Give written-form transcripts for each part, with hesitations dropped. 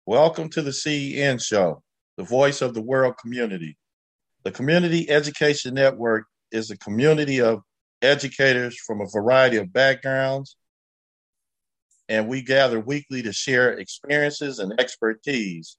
Welcome to the CEN Show, the voice of the world community. The Community Education Network is a community of educators from a variety of backgrounds, and we gather weekly to share experiences and expertise.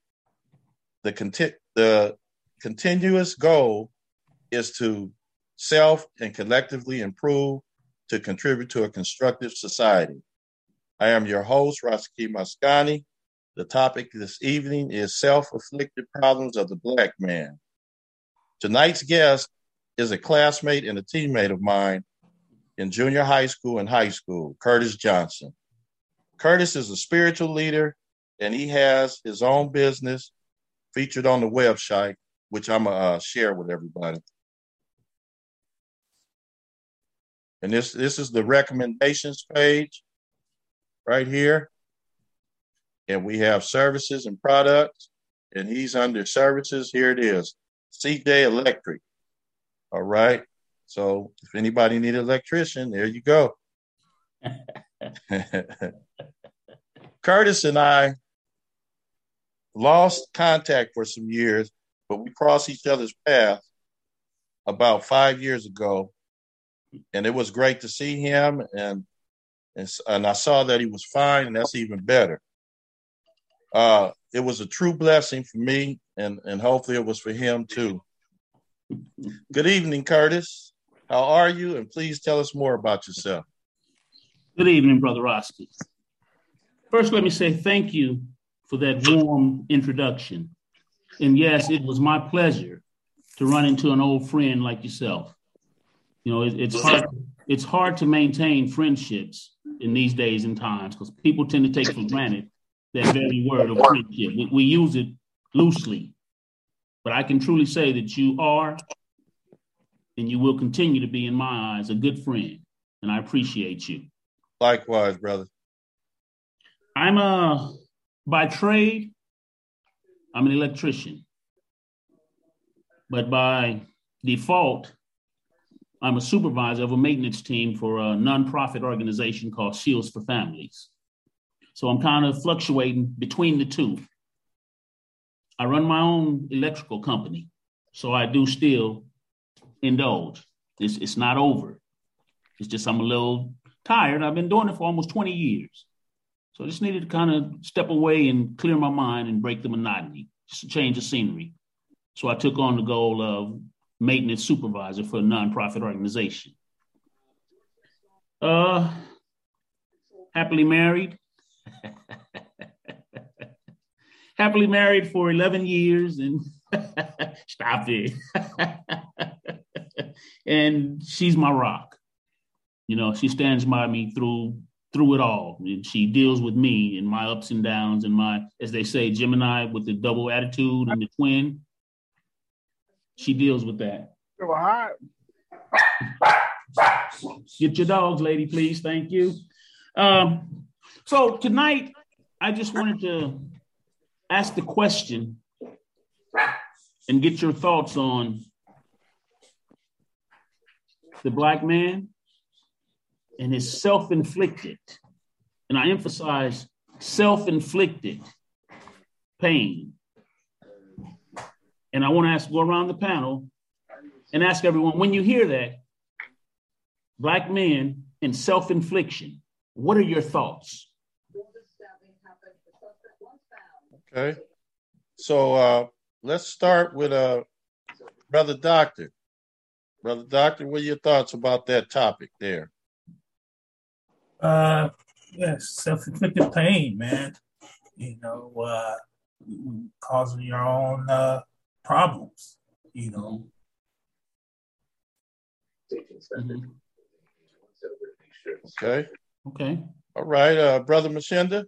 The continuous goal is to self and collectively improve to contribute to a constructive society. I am your host, Rasaki Mascani. The topic this evening is self-afflicted problems of the Black man. Tonight's guest is a classmate and a teammate of mine in junior high school and high school, Curtis Johnson. Curtis is a spiritual leader, and he has his own business featured on the website, which I'm going to share with everybody. And this is the recommendations page right here. And we have services and products, and he's under services. Here it is, CJ Electric. All right. So if anybody need an electrician, there you go. Curtis and I lost contact for some years, but we crossed each other's path about 5 years ago. And it was great to see him. And I saw that he was fine, and that's even better. It was a true blessing for me, and hopefully it was for him too. Good evening, Curtis. How are you? And please tell us more about yourself. Good evening, Brother Roski. First, let me say thank you for that warm introduction. And yes, it was my pleasure to run into an old friend like yourself. You know, it's hard to maintain friendships in these days and times because people tend to take for granted that very word of friendship. We use it loosely, but I can truly say that you are, and you will continue to be, in my eyes, a good friend, and I appreciate you. Likewise, brother. By trade, I'm an electrician, but by default, I'm a supervisor of a maintenance team for a nonprofit organization called Shields for Families. So I'm kind of fluctuating between the two. I run my own electrical company, so I do still indulge. It's not over. It's just I'm a little tired. I've been doing it for almost 20 years. So I just needed to kind of step away and clear my mind and break the monotony, just a change of scenery. So I took on the goal of maintenance supervisor for a nonprofit organization. Happily married. Happily married for 11 years and stop it. And she's my rock. You know, she stands by me through it all. And she deals with me in my ups and downs and my, as they say, Gemini with the double attitude and the twin. She deals with that. Get your dogs, lady, please. Thank you. So tonight, I just wanted to ask the question and get your thoughts on the Black man and his self-inflicted, and I emphasize self-inflicted pain. And I want to go around the panel and ask everyone, when you hear that, Black men and self-infliction, what are your thoughts? Okay. So let's start with Brother Doctor. Brother Doctor, what are your thoughts about that topic there? Yes, self-inflicted pain, man. You know, causing your own problems, you know. Mm-hmm. Okay. Okay. All right, Brother Machinda.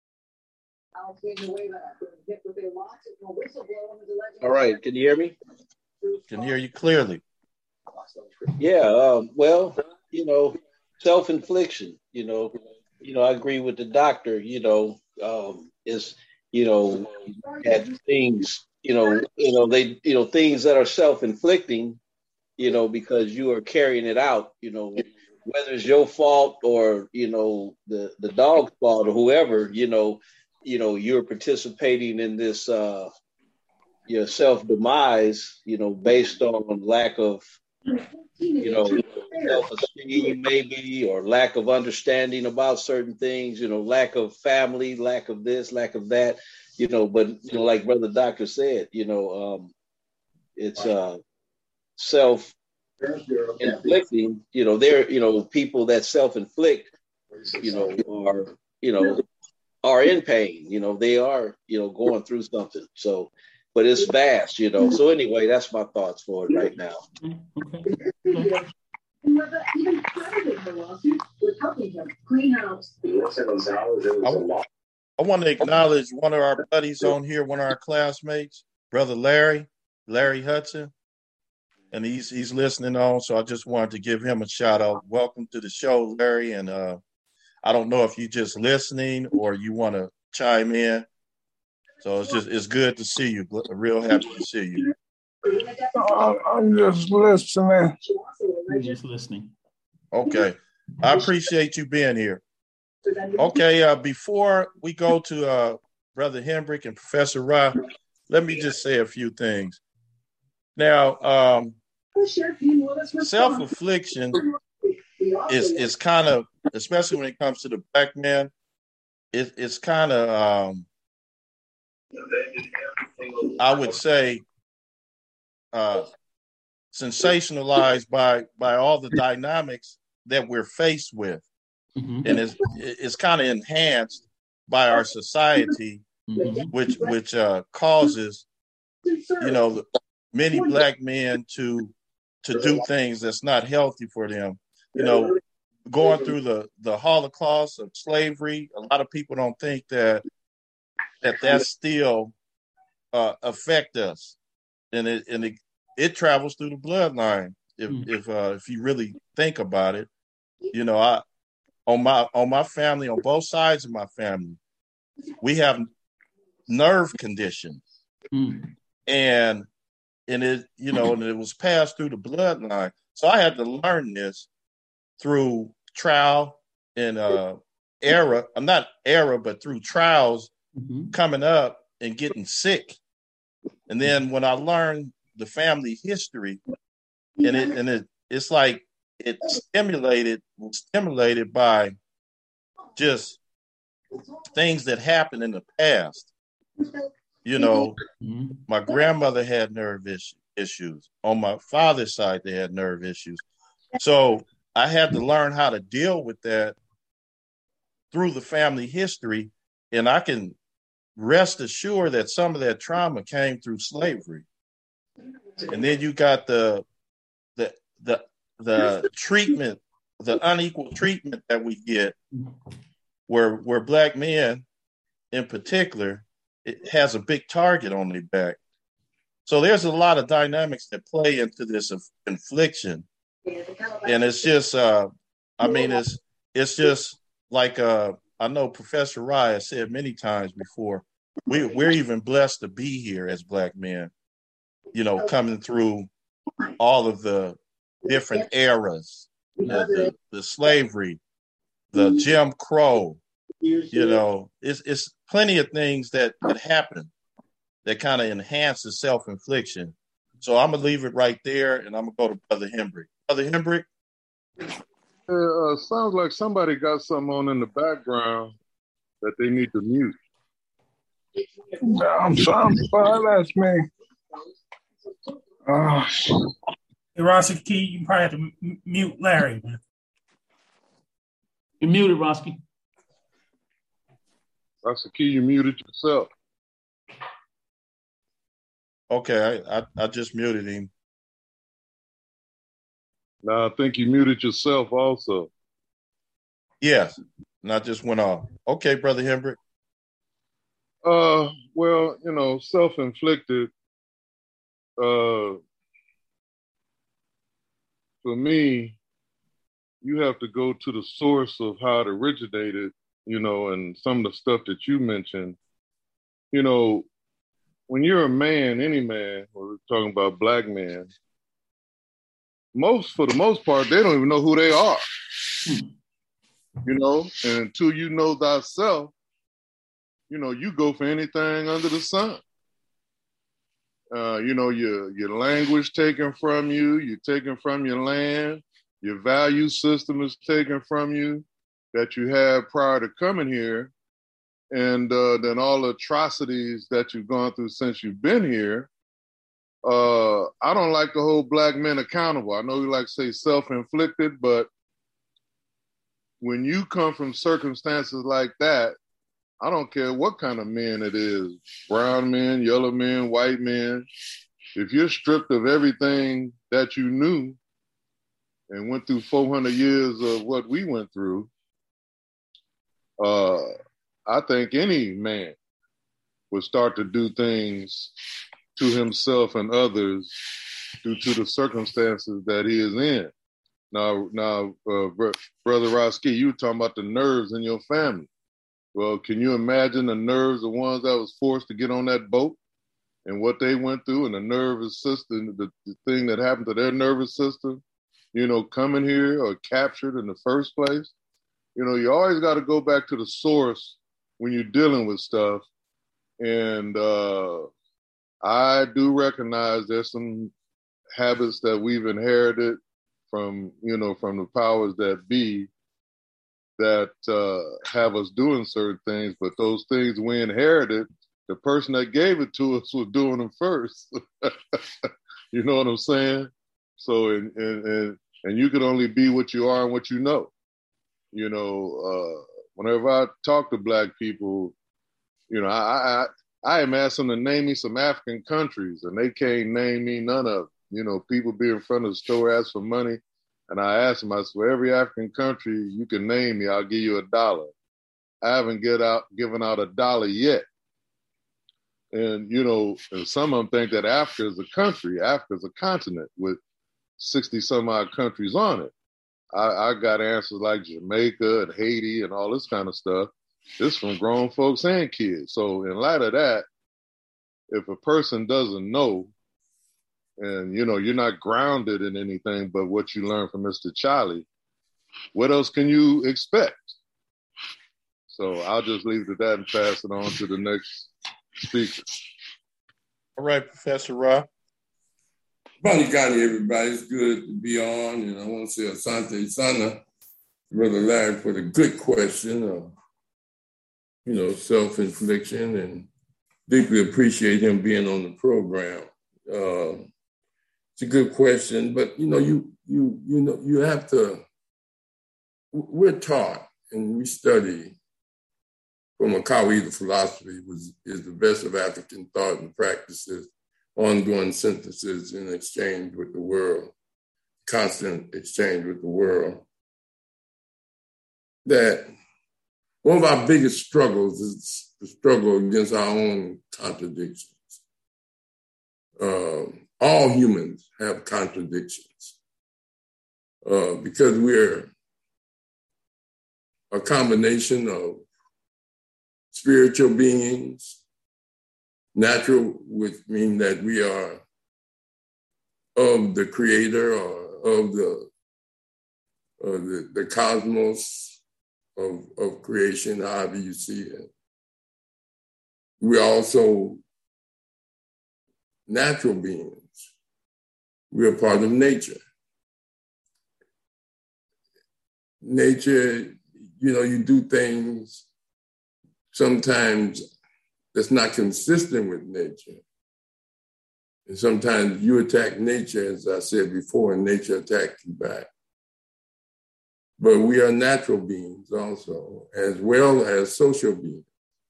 All right, can you hear me? Can hear you clearly. Yeah, well, you know, self-infliction, you know, I agree with the doctor, is, at things, things that are self-inflicting, because you are carrying it out, whether it's your fault or, the dog's fault or whoever, you're participating in this your self demise, based on lack of, self esteem, maybe, or lack of understanding about certain things, lack of family, lack of this, lack of that, but, like Brother Doctor said, it's self inflicting, people that self inflict, are, are in pain, they are, going through something. So, but it's vast, So anyway, that's my thoughts for it right now. Okay. I want to acknowledge one of our buddies on here, one of our classmates, Brother Larry Hudson, and he's listening on. So I just wanted to give him a shout out. Welcome to the show, Larry. And I don't know if you're just listening or you want to chime in. So it's good to see you. Real happy to see you. I'm just listening. You're just listening. Okay. I appreciate you being here. Okay, before we go to Brother Hendrick and Professor Ra, let me just say a few things. Now, self-affliction is kind of, especially when it comes to the black man, it's kind of, I would say, sensationalized by all the dynamics that we're faced with. Mm-hmm. And it's kind of enhanced by our society, Mm-hmm. which causes, many black men to do things that's not healthy for them. Going through the Holocaust of slavery, a lot of people don't think that still affect us, and it travels through the bloodline. If you really think about it, I on my family, on both sides of my family, we have nerve conditions, and it and it was passed through the bloodline. So I had to learn this through trial and error. I'm not error, but through trials, coming up and getting sick. And then when I learned the family history, it's like it was stimulated by just things that happened in the past. My grandmother had nerve issues. On my father's side, they had nerve issues. So I had to learn how to deal with that through the family history. And I can rest assured that some of that trauma came through slavery. And then you got the treatment, the unequal treatment that we get, where black men in particular, it has a big target on their back. So there's a lot of dynamics that play into this infliction. And it's just, it's just like, I know Professor Rye has said many times before, we're even blessed to be here as black men, coming through all of the different eras, the slavery, the Jim Crow, it's plenty of things that happen that kind of enhances self-infliction. So I'm going to leave it right there, and I'm going to go to Brother Hendrick. Brother Hendrick? Sounds like somebody got something on in the background that they need to mute. I'm sorry, that's me. Hey, Rossi Key, you probably have to mute Larry. You're muted, Roski. Rossi Key, you muted yourself. Okay, I just muted him. No, I think you muted yourself also. Yes, and I just went off. Okay, Brother Hendrick. Well, self-inflicted, for me, you have to go to the source of how it originated, and some of the stuff that you mentioned. When you're a man, any man, we're talking about black men, for the most part, they don't even know who they are. And until you know thyself, you go for anything under the sun. Your language taken from you, you're taken from your land, your value system is taken from you that you had prior to coming here. And then all the atrocities that you've gone through since you've been here. I don't like to hold black men accountable. I know you like to say self-inflicted, but when you come from circumstances like that, I don't care what kind of men it is, brown men, yellow men, white men. If you're stripped of everything that you knew and went through 400 years of what we went through, I think any man would start to do things to himself and others due to the circumstances that he is in. Now, Brother Roski, you were talking about the nerves in your family. Well, can you imagine the nerves of ones that was forced to get on that boat and what they went through and the nervous system, the thing that happened to their nervous system, coming here or captured in the first place? You always got to go back to the source when you're dealing with stuff. And I do recognize there's some habits that we've inherited from the powers that be that have us doing certain things, but those things we inherited, the person that gave it to us was doing them first. You know what I'm saying? So, and you can only be what you are and what you know. Whenever I talk to black people, I am asking them to name me some African countries, and they can't name me none of them. People be in front of the store, ask for money. And I asked them, I said, for every African country you can name me, I'll give you $1. I haven't given out $1 yet. And, and some of them think that Africa is a country. Africa is a continent with 60 some odd countries on it. I got answers like Jamaica and Haiti and all this kind of stuff. This from grown folks and kids. So in light of that, if a person doesn't know, and, you're not grounded in anything but what you learned from Mr. Charlie, what else can you expect? So I'll just leave it at that and pass it on to the next speaker. All right, Professor Ra. Balikani, everybody. It's good to be on. And I want to say Asante Sana, Brother Larry, for the good question of, self-infliction, and deeply appreciate him being on the program. It's a good question, but you have to. We're taught and we study from Akawi, the philosophy is the best of African thought and practices, ongoing synthesis in exchange with the world, constant exchange with the world. That one of our biggest struggles is the struggle against our own contradictions. All humans have contradictions because we're a combination of spiritual beings, natural, which means that we are of the creator or of the cosmos of creation, however you see it. We're also natural beings. We're part of nature. Nature, you do things sometimes that's not consistent with nature. And sometimes you attack nature, as I said before, and nature attacks you back. But we are natural beings also, as well as social beings.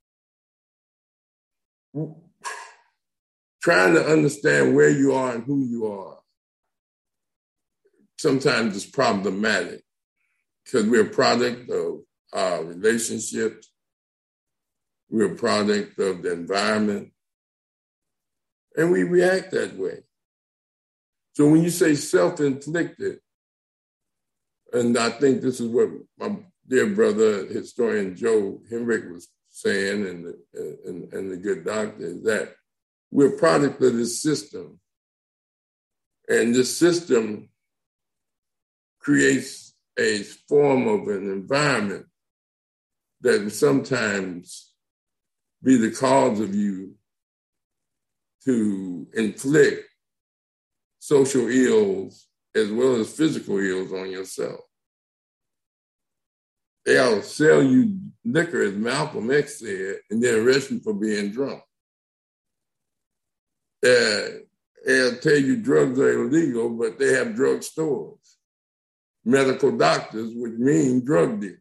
Trying to understand where you are and who you are sometimes is problematic because we're a product of our relationships. We're a product of the environment. And we react that way. So when you say self-inflicted, and I think this is what my dear brother, historian Joe Henrich was saying, and the good doctor, is that we're a product of this system. And this system creates a form of an environment that sometimes be the cause of you to inflict social ills as well as physical ills on yourself. They'll sell you liquor, as Malcolm X said, and then arrest you for being drunk. They'll tell you drugs are illegal, but they have drug stores, medical doctors, which mean drug dealers.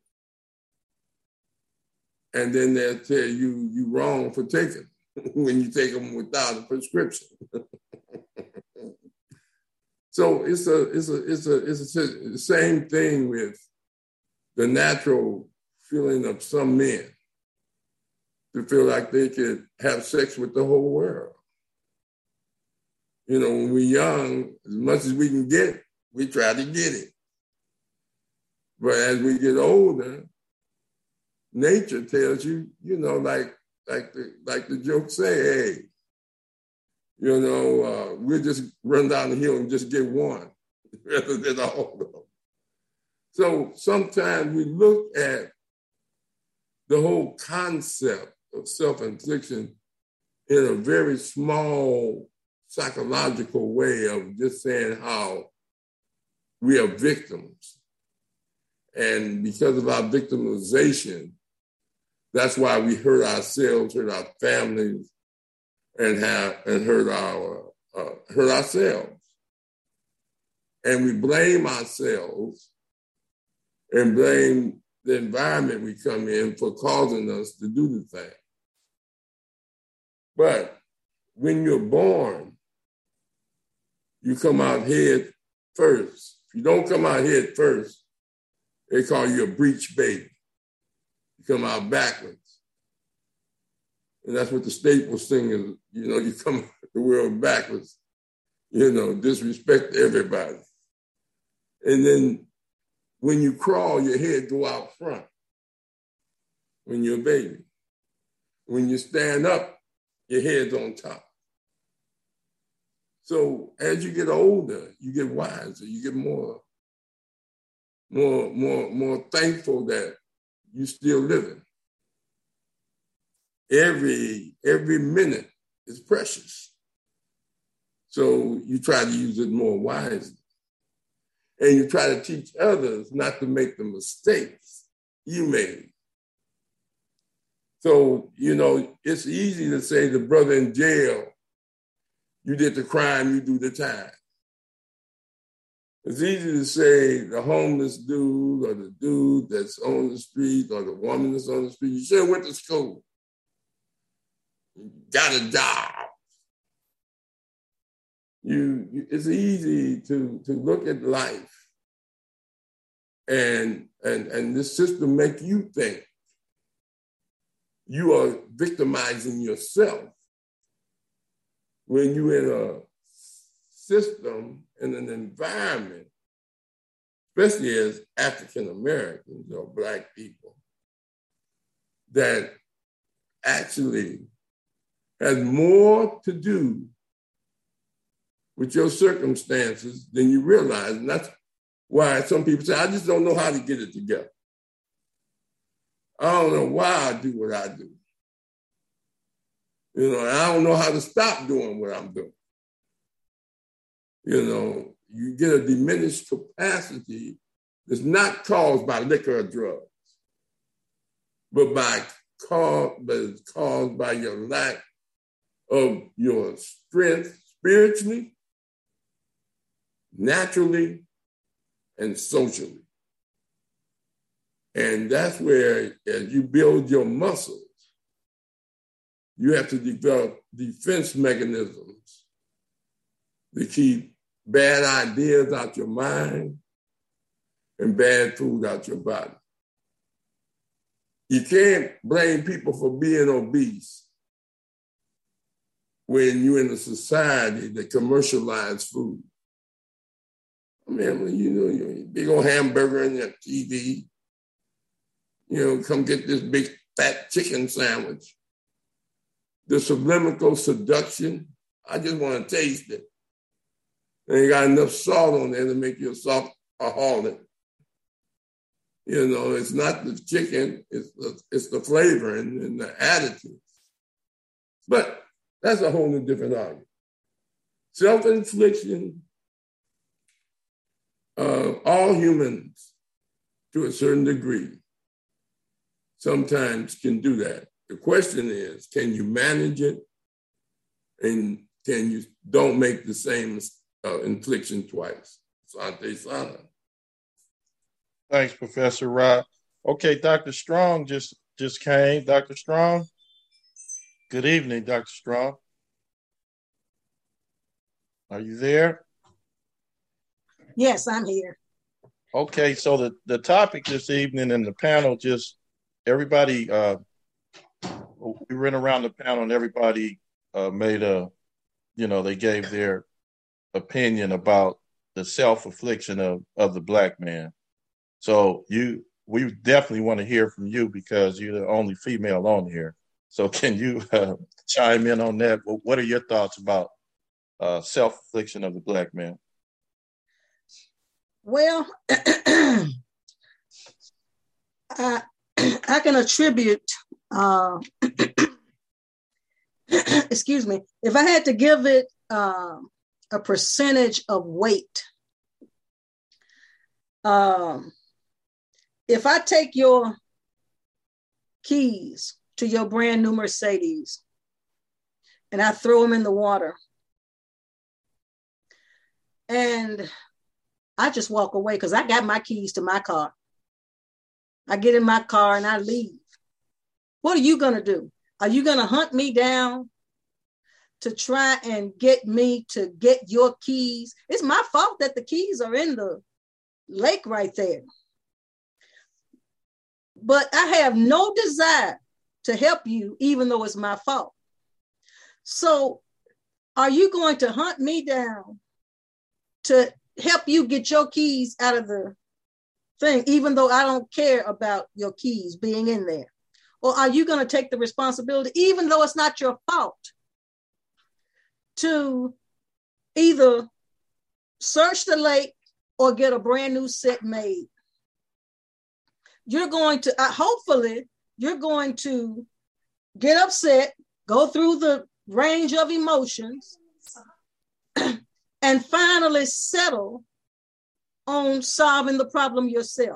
And then they'll tell you you're wrong for taking them when you take them without a prescription. So it's the same thing with the natural feeling of some men to feel like they could have sex with the whole world. You know, when we're young, as much as we can get, we try to get it. But as we get older, nature tells you, you know, like the joke say, hey, you know, we'll just run down the hill and just get one rather than all of them. So sometimes we look at the whole concept of self-infliction in a very small psychological way of just saying how we are victims. And because of our victimization, that's why we hurt ourselves, hurt our families, and hurt ourselves. And we blame ourselves and blame the environment we come in for causing us to do the thing. But when you're born, you come out head first. If you don't come out head first, they call you a breech baby. You come out backwards. And that's what the Staples sing is, you know, you come the world backwards, you know, disrespect everybody. And then when you crawl, your head go out front when you're a baby. When you stand up, your head's on top. So as you get older, you get wiser, you get more thankful that you're still living. Every minute is precious. So you try to use it more wisely. And you try to teach others not to make the mistakes you made. So, you know, it's easy to say the brother in jail, you did the crime, you do the time. It's easy to say the homeless dude or the dude that's on the street or the woman that's on the street, you should have went to school. You got a job. It's easy to look at life and this system make you think you are victimizing yourself when you're in a system, in an environment, especially as African Americans or Black people, that actually has more to do with your circumstances than you realize. And that's why some people say, I just don't know how to get it together. I don't know why I do what I do. You know, I don't know how to stop doing what I'm doing. You know, you get a diminished capacity that's not caused by liquor or drugs, but it's caused by your lack of your strength spiritually, naturally, and socially. And that's where, as you build your muscles, you have to develop defense mechanisms to keep bad ideas out your mind and bad food out your body. You can't blame people for being obese when you're in a society that commercializes food. I mean, you know, your big old hamburger on your TV, you know, come get this big fat chicken sandwich. The subliminal seduction, I just want to taste it. And you got enough salt on there to make you a saltaholic. You know, it's not the chicken, it's the flavoring and the additives. But that's a whole different argument. Self-infliction, all humans, to a certain degree, sometimes can do that. The question is, can you manage it? And can you don't make the same infliction twice? Sante Sana. Thanks, Professor Rod. Okay, Dr. Strong just came. Dr. Strong. Good evening, Dr. Strong. Are you there? Yes, I'm here. Okay, so the topic this evening in the panel, just everybody, we went around the panel and everybody they gave their opinion about the self-affliction of the Black man. So we definitely want to hear from you because you're the only female on here. So can you chime in on that? What are your thoughts about self-affliction of the Black man? Well, I can attribute, excuse me, if I had to give it a percentage of weight, if I take your keys to your brand new Mercedes and I throw them in the water and I just walk away because I got my keys to my car. I get in my car and I leave. What are you going to do? Are you going to hunt me down to try and get me to get your keys? It's my fault that the keys are in the lake right there. But I have no desire to help you, even though it's my fault. So are you going to hunt me down to help you get your keys out of the thing, even though I don't care about your keys being in there? Or are you going to take the responsibility, even though it's not your fault, to either search the lake or get a brand new set made? You're going to, hopefully, you're going to get upset, go through the range of emotions, and finally settle on solving the problem yourself.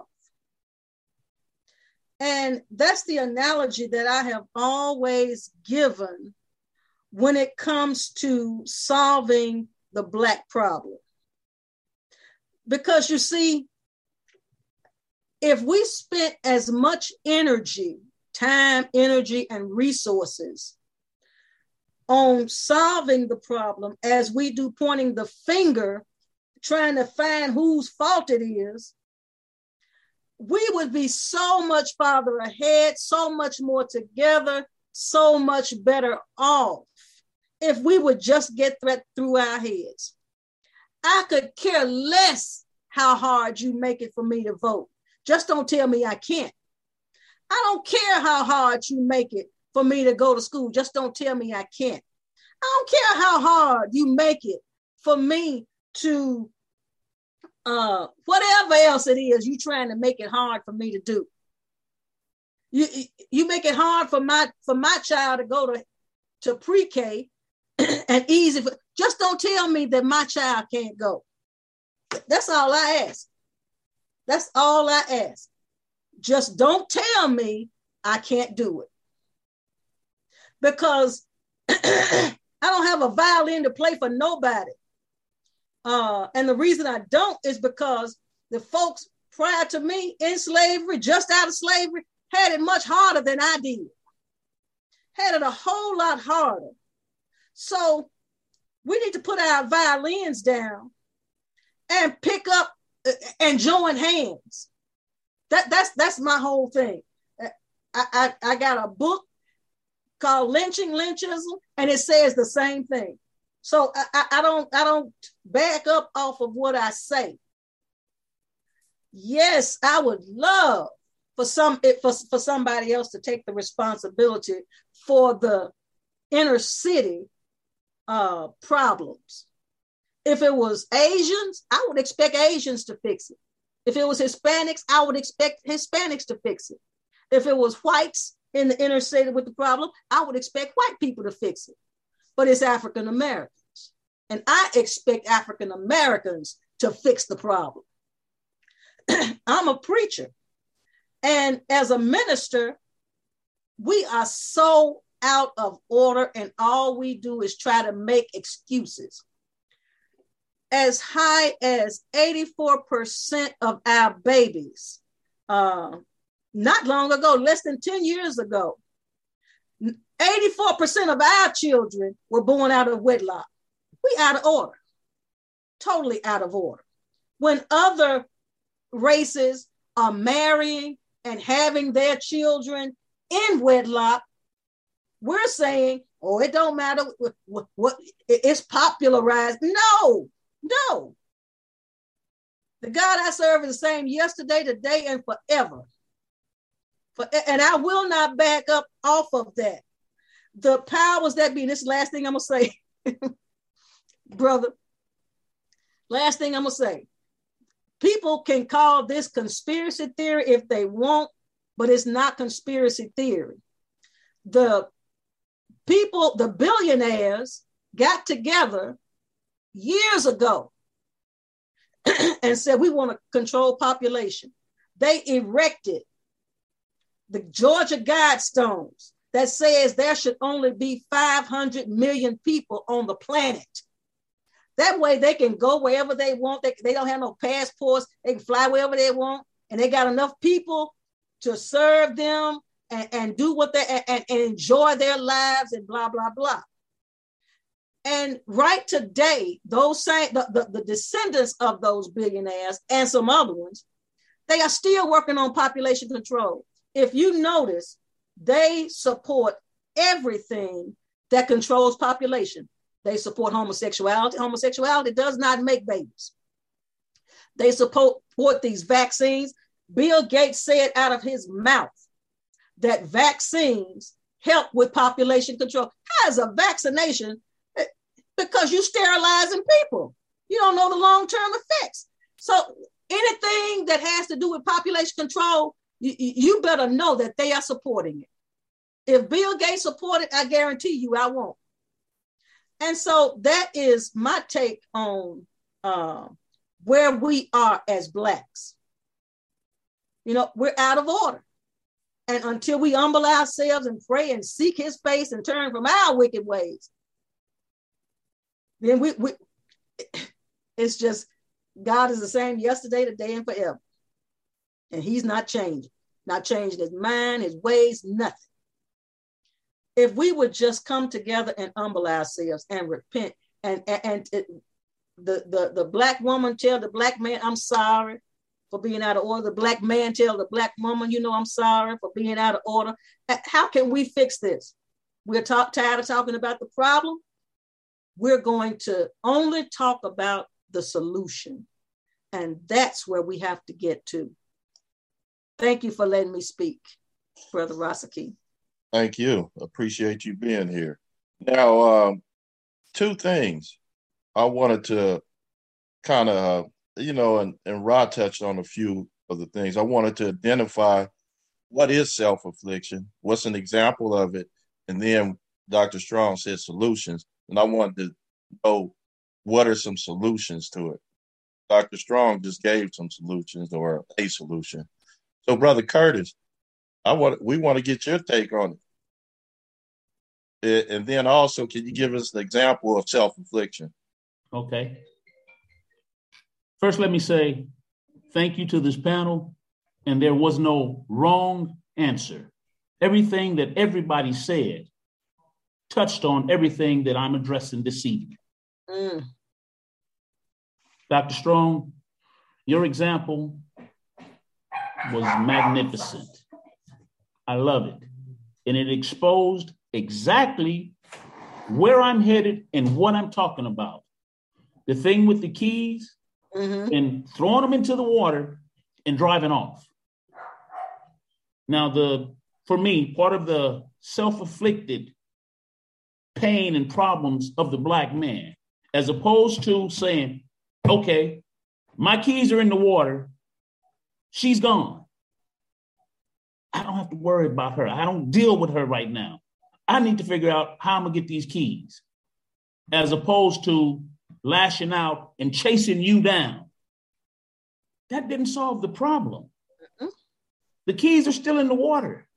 And that's the analogy that I have always given when it comes to solving the Black problem. Because you see, if we spent as much energy, time, energy, and resources on solving the problem as we do pointing the finger, trying to find whose fault it is, we would be so much farther ahead, so much more together, so much better off if we would just get that through our heads. I could care less how hard you make it for me to vote. Just don't tell me I can't. I don't care how hard you make it for me to go to school. Just don't tell me I can't. I don't care how hard you make it for me to whatever else it is you trying to make it hard for me to do. You make it hard for my child to go to pre-K and easy for, just don't tell me that my child can't go. That's all I ask. That's all I ask. Just don't tell me I can't do it. Because I don't have a violin to play for nobody. And the reason I don't is because the folks prior to me in slavery, just out of slavery, had it much harder than I did. Had it a whole lot harder. So we need to put our violins down and pick up and join hands. That's my whole thing. I got a book called Lynchism, and it says the same thing. So I don't back up off of what I say. Yes, I would love for somebody else to take the responsibility for the inner city problems. If it was Asians, I would expect Asians to fix it. If it was Hispanics, I would expect Hispanics to fix it. If it was whites, in the inner city with the problem, I would expect white people to fix it. But it's African Americans. And I expect African Americans to fix the problem. I'm a preacher. And as a minister, we are so out of order, and all we do is try to make excuses. As high as 84% of our babies, not long ago, less than 10 years ago, 84% of our children were born out of wedlock. We out of order, totally out of order. When other races are marrying and having their children in wedlock, we're saying, oh, it don't matter what it's popularized. No. The God I serve is the same yesterday, today, and forever. And I will not back up off of that. The powers that be, this is the last thing I'm going to say, brother. Last thing I'm going to say. People can call this conspiracy theory if they want, but it's not conspiracy theory. The people, the billionaires, got together years ago and said, we want to control population. They erected the Georgia Guidestones that says there should only be 500 million people on the planet. That way they can go wherever they want. They don't have no passports. They can fly wherever they want. And they got enough people to serve them and do what they and enjoy their lives and blah, blah, blah. And right today, those same the descendants of those billionaires and some other ones, they are still working on population control. If you notice, they support everything that controls population. They support homosexuality. Homosexuality does not make babies. They support these vaccines. Bill Gates said out of his mouth that vaccines help with population control. How is a vaccination? Because you sterilizing people. You don't know the long-term effects. So anything that has to do with population control, you better know that they are supporting it. If Bill Gates supported, I guarantee you I won't. And so that is my take on where we are as Blacks. You know, we're out of order. And until we humble ourselves and pray and seek his face and turn from our wicked ways, then we it's just, God is the same yesterday, today, and forever. And he's not changing his mind, his ways, nothing. If we would just come together and humble ourselves and repent, and the Black woman tell the Black man, I'm sorry for being out of order. The Black man tell the Black woman, you know, I'm sorry for being out of order. How can we fix this? We're tired of talking about the problem. We're going to only talk about the solution. And that's where we have to get to. Thank you for letting me speak, Brother Rasaki. Thank you. Appreciate you being here. Now, two things I wanted to kind of, and Rod touched on a few of the things. I wanted to identify what is self-affliction, what's an example of it, and then Dr. Strong said solutions, and I wanted to know what are some solutions to it. Dr. Strong just gave some solutions or a solution. So, Brother Curtis, we want to get your take on it. And then also, can you give us an example of self-affliction? Okay. First, let me say thank you to this panel. And there was no wrong answer. Everything that everybody said touched on everything that I'm addressing this evening. Dr. Strong, your example was magnificent. I love it. And it exposed exactly where I'm headed and what I'm talking about. The thing with the keys and throwing them into the water and driving off. Now, for me, part of the self-afflicted pain and problems of the Black man, as opposed to saying, okay, my keys are in the water, she's gone. I don't have to worry about her. I don't deal with her right now. I need to figure out how I'm going to get these keys, as opposed to lashing out and chasing you down. That didn't solve the problem. The keys are still in the water.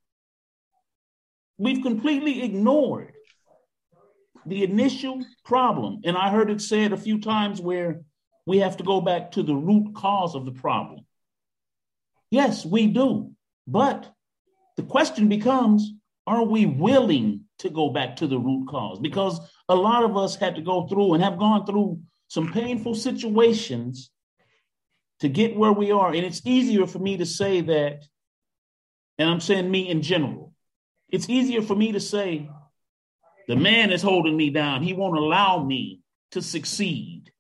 We've completely ignored the initial problem. And I heard it said a few times where we have to go back to the root cause of the problem. Yes, we do. But the question becomes, are we willing to go back to the root cause? Because a lot of us had to go through and have gone through some painful situations to get where we are. And it's easier for me to say that, and I'm saying me in general, it's easier for me to say, the man is holding me down. He won't allow me to succeed.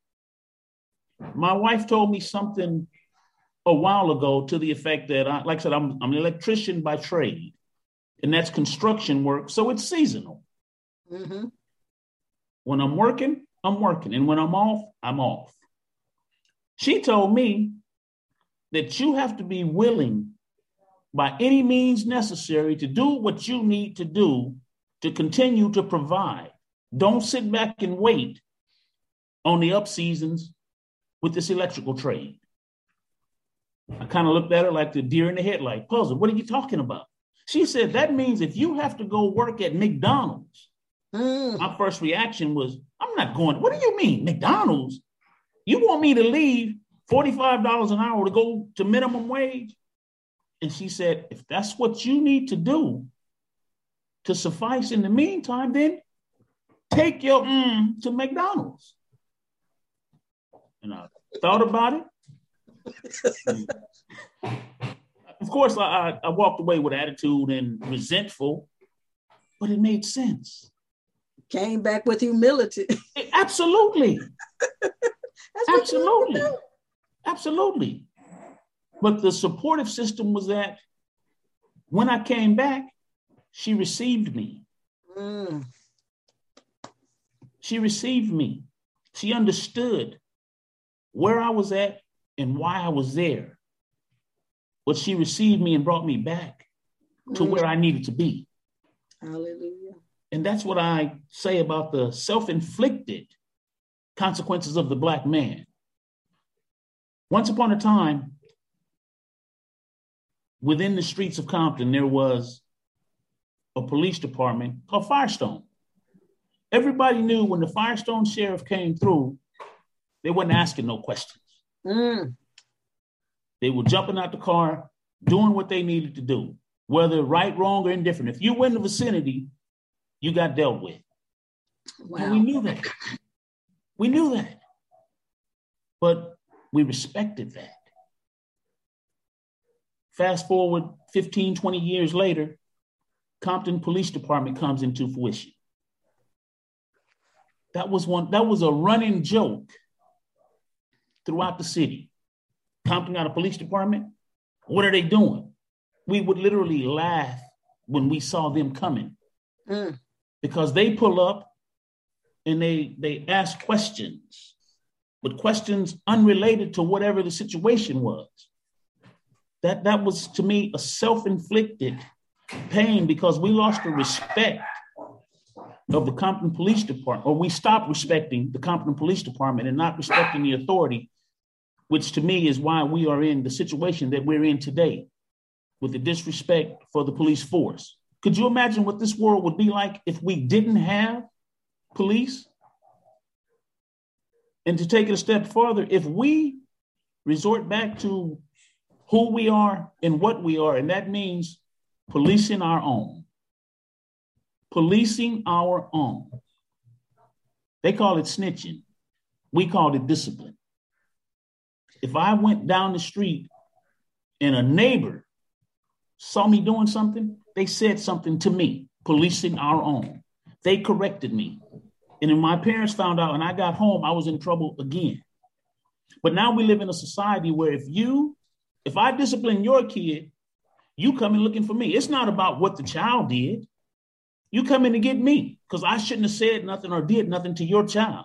My wife told me something a while ago to the effect that, like I said, I'm an electrician by trade, and that's construction work. So it's seasonal. Mm-hmm. When I'm working, I'm working. And when I'm off, I'm off. She told me that you have to be willing by any means necessary to do what you need to do to continue to provide. Don't sit back and wait on the up seasons with this electrical trade. I kind of looked at her like the deer in the headlight puzzle. What are you talking about? She said, that means if you have to go work at McDonald's, my first reaction was, I'm not going. What do you mean, McDonald's? You want me to leave $45 an hour to go to minimum wage? And she said, if that's what you need to do to suffice in the meantime, then take your to McDonald's. And I thought about it. Of course, I walked away with attitude and resentful, but it made sense. Came back with humility. Absolutely. Absolutely. Absolutely. But the supportive system was that when I came back, she received me. She received me. She understood where I was at and why I was there. But she received me and brought me back to where I needed to be. Hallelujah. And that's what I say about the self-inflicted consequences of the Black man. Once upon a time, within the streets of Compton, there was a police department called Firestone. Everybody knew when the Firestone sheriff came through, they wasn't asking no questions. They were jumping out the car, doing what they needed to do, whether right, wrong, or indifferent. If you were in the vicinity, you got dealt with. Wow. And we knew that. We knew that. But we respected that. Fast forward 15, 20 years later, Compton Police Department comes into fruition. That was a running joke throughout the city. Compton got a police department. What are they doing? We would literally laugh when we saw them coming because they pull up and they ask questions, but questions unrelated to whatever the situation was. That was, to me, a self-inflicted pain because we lost the respect of the Compton Police Department, or we stopped respecting the Compton Police Department and not respecting the authority, which to me is why we are in the situation that we're in today with the disrespect for the police force. Could you imagine what this world would be like if we didn't have police? And to take it a step further, if we resort back to who we are and what we are, and that means policing our own. Policing our own. They call it snitching. We call it discipline. If I went down the street and a neighbor saw me doing something, they said something to me, policing our own. They corrected me. And when my parents found out and I got home, I was in trouble again. But now we live in a society where if I discipline your kid, you come in looking for me. It's not about what the child did. You come in to get me because I shouldn't have said nothing or did nothing to your child.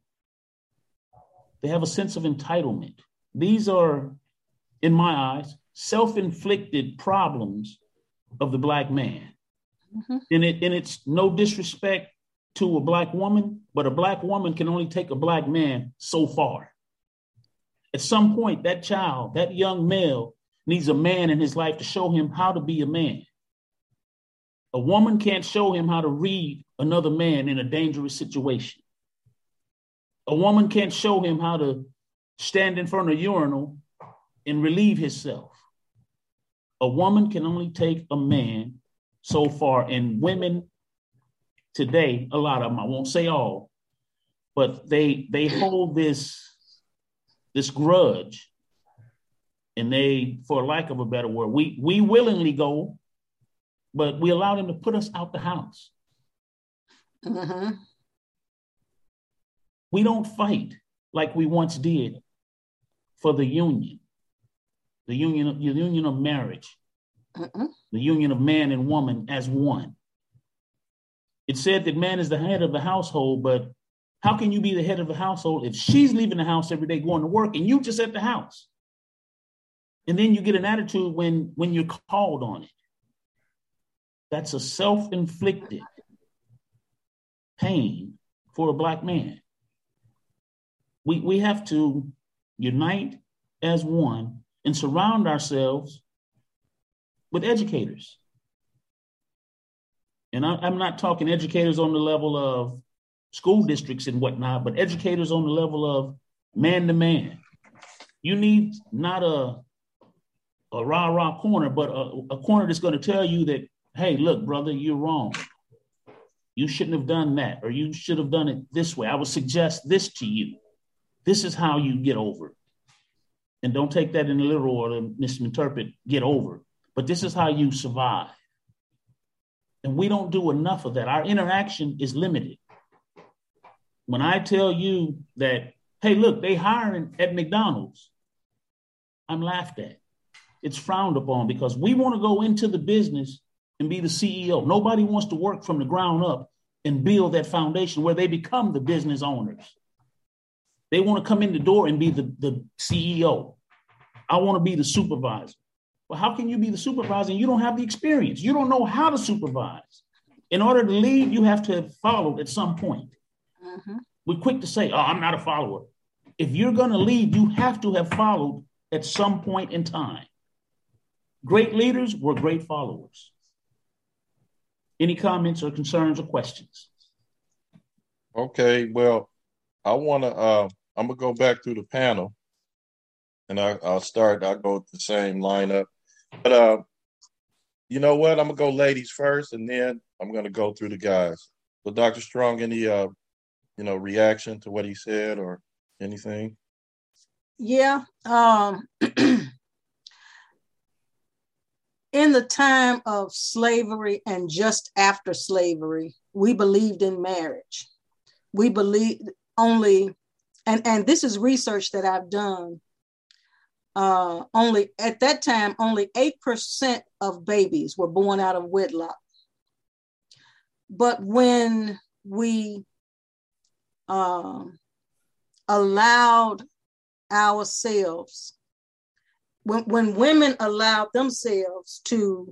They have a sense of entitlement. These are, in my eyes, self-inflicted problems of the Black man. And it's no disrespect to a Black woman, but a Black woman can only take a Black man so far. At some point, that child, that young male, needs a man in his life to show him how to be a man. A woman can't show him how to read another man in a dangerous situation. A woman can't show him how to stand in front of a urinal and relieve himself. A woman can only take a man so far. And women today, a lot of them, I won't say all, but they hold this grudge. And they, for lack of a better word, we willingly go, but we allow them to put us out the house. We don't fight like we once did for the union of marriage, the union of man and woman as one. It said that man is the head of the household, but how can you be the head of the household if she's leaving the house every day going to work and you just at the house? And then you get an attitude when you're called on it. That's a self-inflicted pain for a Black man. We have to unite as one and surround ourselves with educators. And I'm not talking educators on the level of school districts and whatnot, but educators on the level of man to man. You need not a rah-rah corner, but a corner that's going to tell you that, hey, look, brother, you're wrong. You shouldn't have done that, or you should have done it this way. I would suggest this to you. This is how you get over it. And don't take that in the literal or to misinterpret get over. But this is how you survive. And we don't do enough of that. Our interaction is limited. When I tell you that, hey, look, they hiring at McDonald's, I'm laughed at. It's frowned upon because we want to go into the business and be the CEO. Nobody wants to work from the ground up and build that foundation where they become the business owners. They want to come in the door and be the CEO. I want to be the supervisor. Well, how can you be the supervisor and you don't have the experience? You don't know how to supervise. In order to lead, you have to have followed at some point. We're quick to say, oh, I'm not a follower. If you're going to lead, you have to have followed at some point in time. Great leaders were great followers. Any comments or concerns or questions? Okay, well, I'm gonna go back through the panel, and I'll go with the same lineup. But you know what? I'm gonna go ladies first, and then I'm gonna go through the guys. So, Dr. Strong, any reaction to what he said or anything? Yeah. In the time of slavery and just after slavery, we believed in marriage. We believed only, and this is research that I've done, only at that time, only 8% of babies were born out of wedlock. But when we allowed ourselves, when women allowed themselves to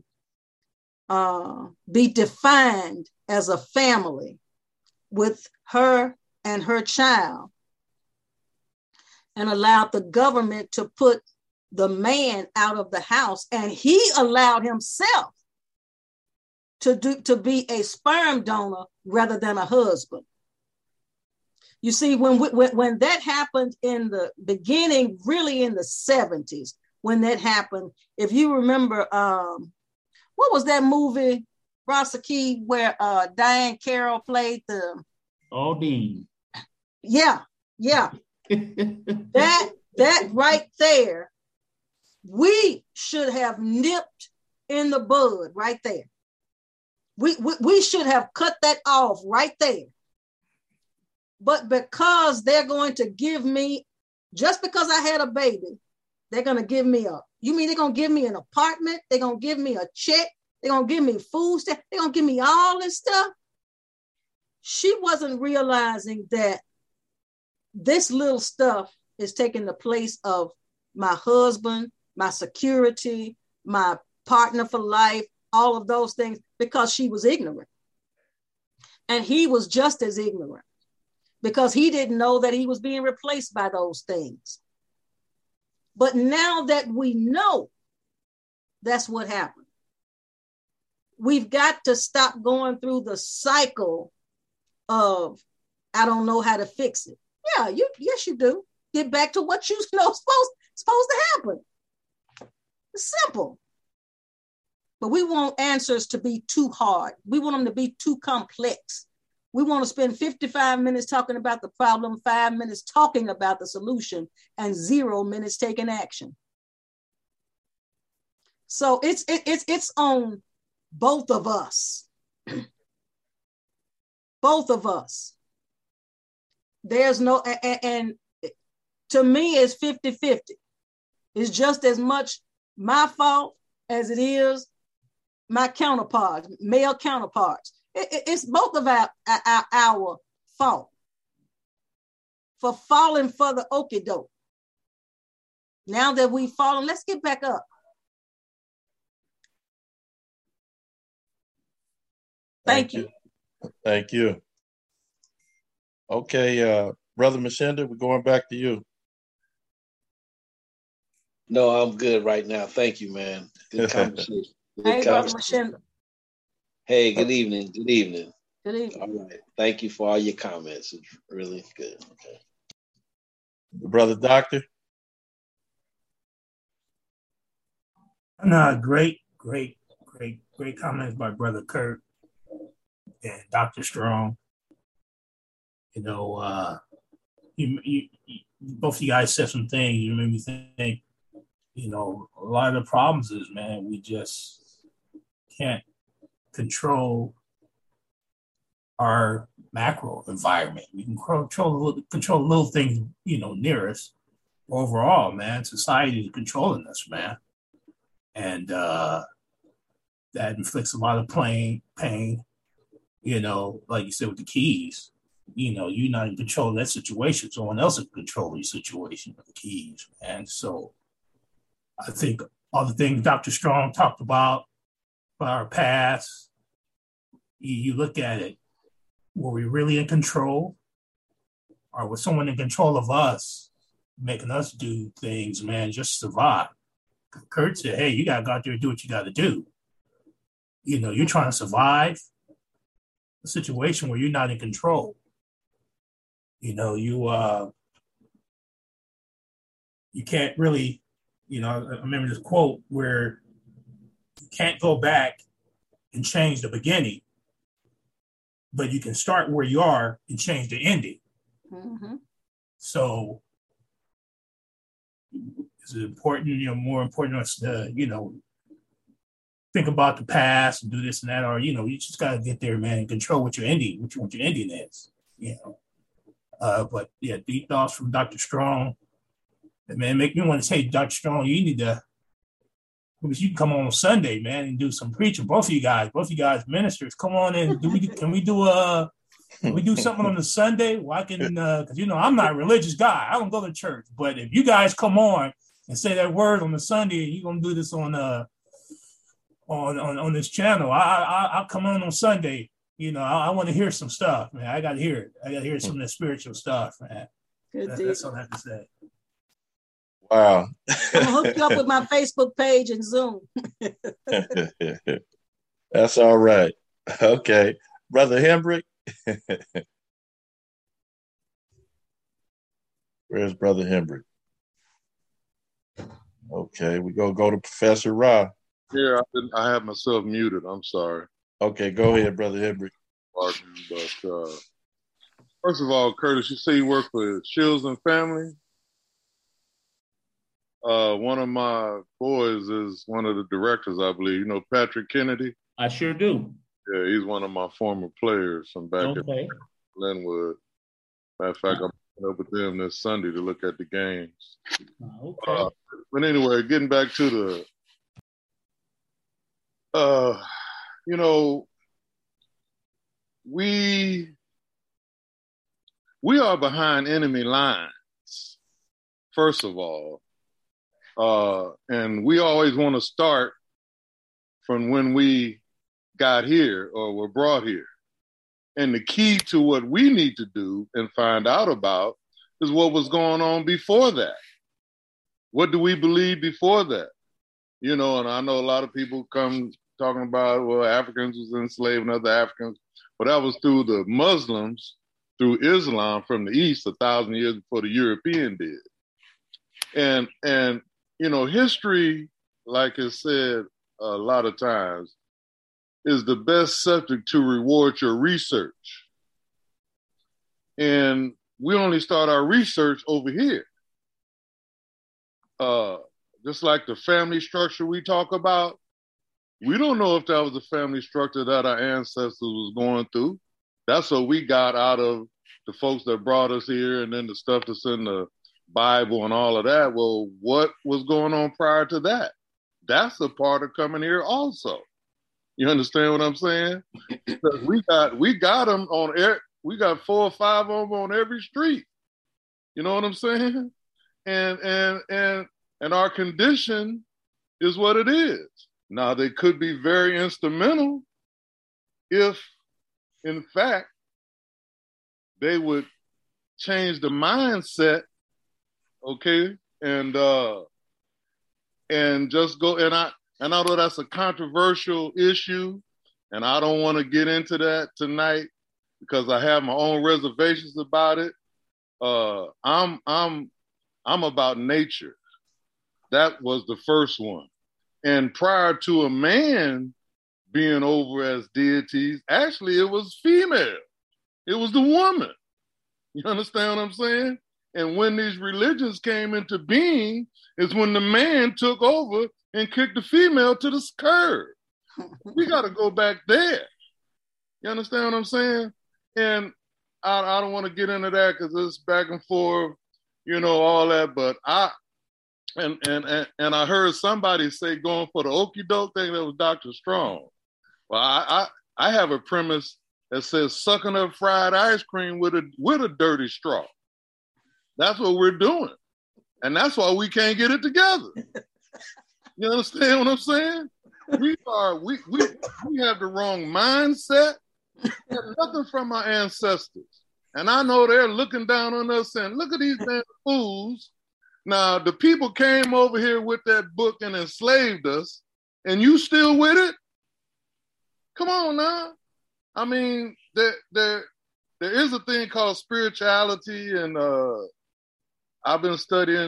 be defined as a family with her and her child, and allowed the government to put the man out of the house, and he allowed himself to be a sperm donor rather than a husband. You see, when that happened in the beginning, really in the 70s, when that happened, if you remember, what was that movie, Rosaki, where Diane Carroll played the Aldine. Yeah. that right there, we should have nipped in the bud right there. We should have cut that off right there. But because they're going to give me, just because I had a baby, they're going to give me you mean they're going to give me an apartment? They're going to give me a check? They're going to give me food stamps? They're going to give me all this stuff? She wasn't realizing that this little stuff is taking the place of my husband, my security, my partner for life, all of those things because she was ignorant. And he was just as ignorant because he didn't know that he was being replaced by those things. But now that we know, that's what happened. We've got to stop going through the cycle of, I don't know how to fix it. Yeah, yes, you do. Get back to what you know supposed to happen. It's simple. But we want answers to be too hard. We want them to be too complex. We want to spend 55 minutes talking about the problem, 5 minutes talking about the solution, and 0 minutes taking action. So it's on both of us. Both of us. There's no, and to me, it's 50-50. It's just as much my fault as it is my counterparts, male counterparts. It's both of our fault for falling for the okie doke. Now that we've fallen, let's get back up. Thank you. Thank you. Okay, Brother Mashenda, we're going back to you. No, I'm good right now. Thank you, man. Good conversation. Hey, Brother Mashenda. Hey, good evening. Good evening. Good evening. All right. Thank you for all your comments. It's really good. Okay. Brother Doctor. No, great comments by Brother Kurt and Dr. Strong. You know, you both of you guys said some things. You made me think, you know, a lot of the problems is, man, we just can't control our macro environment. We can control little things, you know, near us. Overall, man, society is controlling us, man. And that inflicts a lot of pain, you know, like you said with the keys. You know, you're not in control of that situation. Someone else is controlling your situation with the keys, man. So I think all the things Dr. Strong talked about our past, you look at it, were we really in control? Or was someone in control of us, making us do things, man, just survive? Kurt said, hey, you got to go out there and do what you got to do. You know, you're trying to survive a situation where you're not in control. You know, you can't really, you know, I remember this quote where you can't go back and change the beginning, but you can start where you are and change the ending. Mm-hmm. So it's important, you know, more important us to, you know, think about the past and do this and that, or, you know, you just got to get there, man, and control what your ending is, you know. But yeah, deep thoughts from Dr. Strong. And man, make me want to say, Dr. Strong, you need to, because you can come on Sunday, man, and do some preaching. Both of you guys ministers, come on in. Can we do something on the Sunday? Well, I can, because you know I'm not a religious guy. I don't go to church. But if you guys come on and say that word on the Sunday, you're gonna do this on this channel. I'll come on Sunday. You know, I want to hear some stuff, man. I got to hear it. I got to hear some of the spiritual stuff, man. That's all I have to say. Wow. I'm gonna hook you up with my Facebook page and Zoom. That's all right. Okay. Brother Hembrick. Where's Brother Hembrick? Okay, we go to Professor Ra. Yeah, I have myself muted. I'm sorry. Okay, go ahead, Brother Hembrick. But first of all, Curtis, you say you work for Shields and Family? One of my boys is one of the directors, I believe. You know Patrick Kennedy? I sure do. Yeah, he's one of my former players from back at Glenwood. Matter of fact, I'm meeting up with them this Sunday to look at the games. Okay. But anyway, getting back to the, you know, we are behind enemy lines, first of all. And we always want to start from when we got here or were brought here. And the key to what we need to do and find out about is what was going on before that. What do we believe before that? You know, and I know a lot of people come talking about, well, Africans was enslaving other Africans, but that was through the Muslims, through Islam from the East 1,000 years before the European did. And you know, history, like I said a lot of times, is the best subject to reward your research. And we only start our research over here. Just like the family structure we talk about, we don't know if that was the family structure that our ancestors was going through. That's what we got out of the folks that brought us here and then the stuff that's in the Bible and all of that. Well, what was going on prior to that? That's a part of coming here also. You understand what I'm saying? Because we got them on air. We got 4 or 5 of them on every street. You know what I'm saying? And our condition is what it is. Now, they could be very instrumental if, in fact, they would change the mindset, okay, and just go. And I know that's a controversial issue, and I don't want to get into that tonight because I have my own reservations about it. I'm about nature. That was the first one. And prior to a man being over as deities, actually it was female. It was the woman. You understand what I'm saying? And when these religions came into being is when the man took over and kicked the female to the curb. We got to go back there. You understand what I'm saying? And I don't want to get into that because it's back and forth, you know, all that. But I heard somebody say going for the okie doke thing, that was Dr. Strong. Well, I have a premise that says sucking up fried ice cream with a dirty straw. That's what we're doing. And that's why we can't get it together. You understand what I'm saying? We have the wrong mindset. We have nothing from our ancestors. And I know they're looking down on us saying, look at these damn fools. Now, the people came over here with that book and enslaved us, and you still with it? Come on now. I mean, there is a thing called spirituality, and I've been studying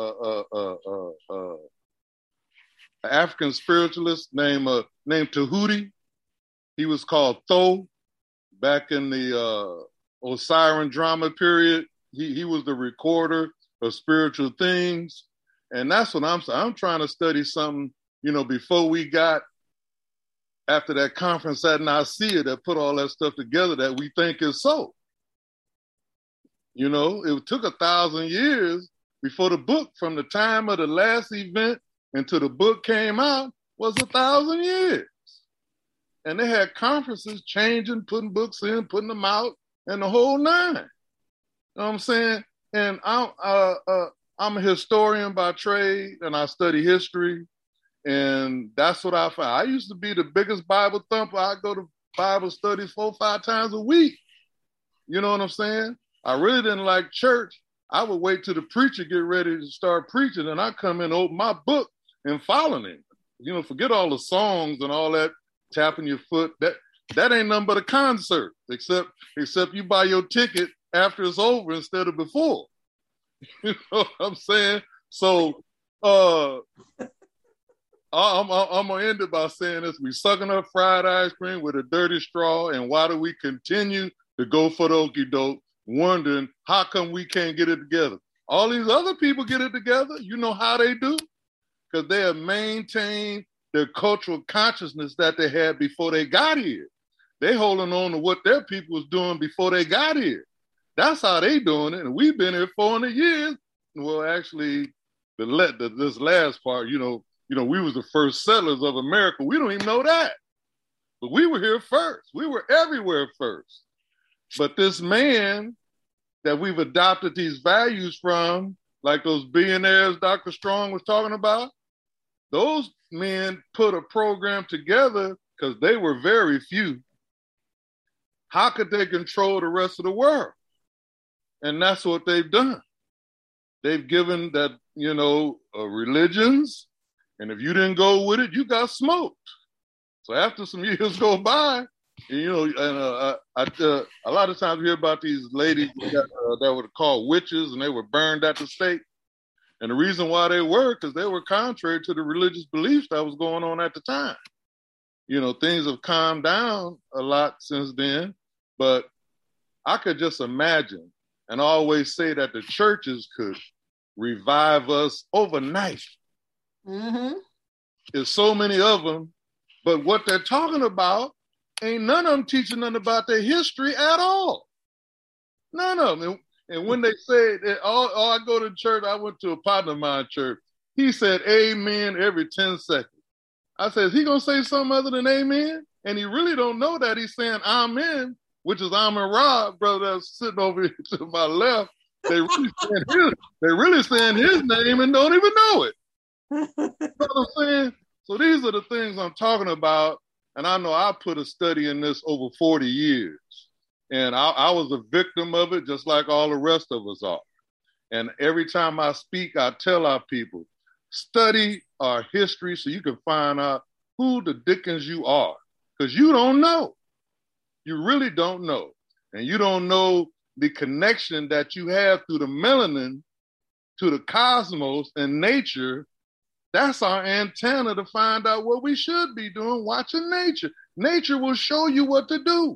an African spiritualist named Tahuti. He was called Thoth back in the Osiris drama period. He was the recorder of spiritual things. And that's what I'm trying to study something, you know, before we got after that conference at Nicaea that put all that stuff together that we think is so. You know, it took 1,000 years before the book, from the time of the last event until the book came out, was 1,000 years. And they had conferences changing, putting books in, putting them out, and the whole nine. You know what I'm saying? And I'm a historian by trade, and I study history, and that's what I found. I used to be the biggest Bible thumper. I go to Bible studies 4 or 5 times a week. You know what I'm saying? I really didn't like church. I would wait till the preacher get ready to start preaching, and I come in, open my book, and follow him. You know, forget all the songs and all that tapping your foot. That ain't nothing but a concert, except you buy your ticket after it's over instead of before. You know what I'm saying? So I'm gonna end it by saying this: we sucking up fried ice cream with a dirty straw, and why do we continue to go for the okie doke, wondering how come we can't get it together? All these other people get it together. You know how they do? Because they have maintained their cultural consciousness that they had before they got here. They holding on to what their people was doing before they got here. That's how they doing it. And we've been here 400 years. Well, actually, this last part, you know, we was the first settlers of America. We don't even know that. But we were here first. We were everywhere first. But this man that we've adopted these values from, like those billionaires Dr. Strong was talking about, those men put a program together, because they were very few, how could they control the rest of the world? And that's what they've done. They've given that, religions, and if you didn't go with it, you got smoked. So after some years go by, a lot of times we hear about these ladies that were called witches, and they were burned at the stake. And the reason why they were, because they were contrary to the religious beliefs that was going on at the time. Things have calmed down a lot since then, but I could just imagine and always say that the churches could revive us overnight. Mm-hmm. There's so many of them, but what they're talking about, ain't none of them teaching nothing about their history at all. None of them. And when they say, I go to church, I went to a partner of mine church. He said amen every 10 seconds. I said, is he going to say something other than amen? And he really don't know that. He's saying amen, which is Amen Ra, brother that's sitting over here to my left. They really saying his name and don't even know it. You know what I'm saying? So these are the things I'm talking about. And I know I put a study in this over 40 years. And I was a victim of it, just like all the rest of us are. And every time I speak, I tell our people, study our history so you can find out who the dickens you are. Because you don't know. You really don't know. And you don't know the connection that you have through the melanin to the cosmos and nature. That's our antenna to find out what we should be doing, watching nature. Nature will show you what to do.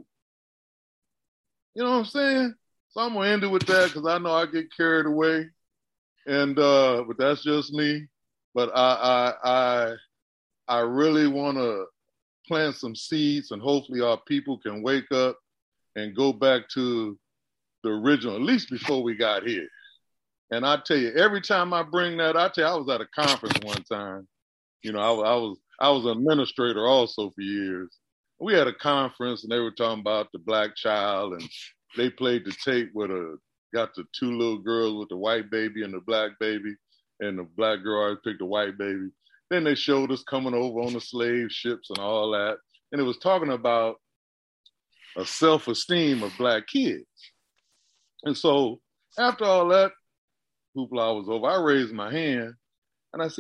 You know what I'm saying? So I'm going to end it with that because I know I get carried away. And but that's just me. But I really want to plant some seeds, and hopefully our people can wake up and go back to the original, at least before we got here. And I tell you, every time I bring that, I was at a conference one time. I was an administrator also for years. We had a conference and they were talking about the black child, and they played the tape with got the two little girls with the white baby and the black baby, and the black girl always picked the white baby. Then they showed us coming over on the slave ships and all that. And it was talking about a self-esteem of black kids. And so after all that hoopla was over, I raised my hand and I said,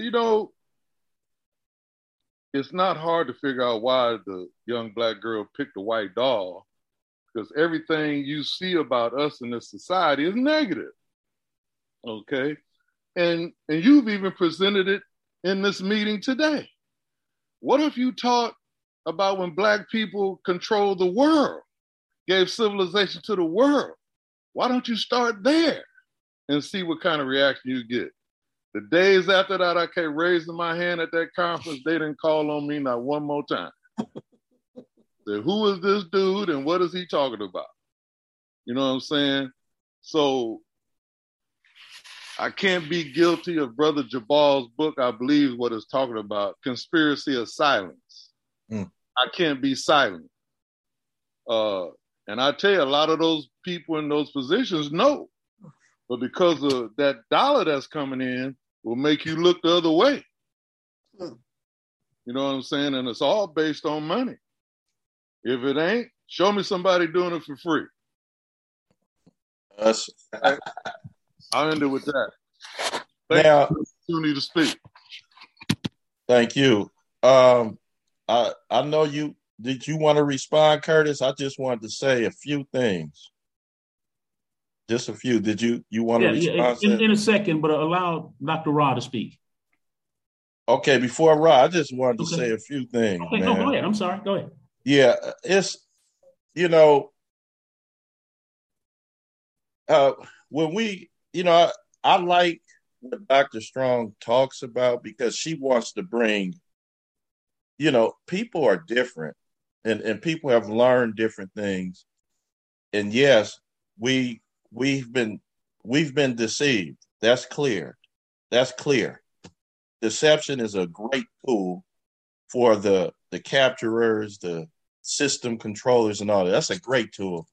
it's not hard to figure out why the young black girl picked the white doll, because everything you see about us in this society is negative. Okay? And you've even presented it in this meeting today. What if you taught about when black people controlled the world, gave civilization to the world? Why don't you start there and see what kind of reaction you get? The days after that, I kept raising my hand at that conference. They didn't call on me not one more time. Said, who is this dude and what is he talking about? You know what I'm saying? So I can't be guilty of Brother Jabal's book, I believe what it's talking about, Conspiracy of Silence. I can't be silent. And I tell you, a lot of those people in those positions know. But because of that dollar that's coming in will make you look the other way. You know what I'm saying? And it's all based on money. If it ain't, show me somebody doing it for free. I'll end it with that. Thank you for the opportunity to speak. Thank you. I know you. Did you want to respond, Curtis? I just wanted to say a few things. Just a few. Did you want to respond? In a second, but allow Dr. Ra to speak. Okay, before Ra, I just wanted to say a few things. Okay, no, go ahead. I'm sorry. Go ahead. Yeah, it's, when we, I like what Dr. Strong talks about, because she wants to bring, people are different and people have learned different things. And yes, we've been deceived. That's clear. Deception is a great tool for the capturers, the system controllers and all that. That's a great tool.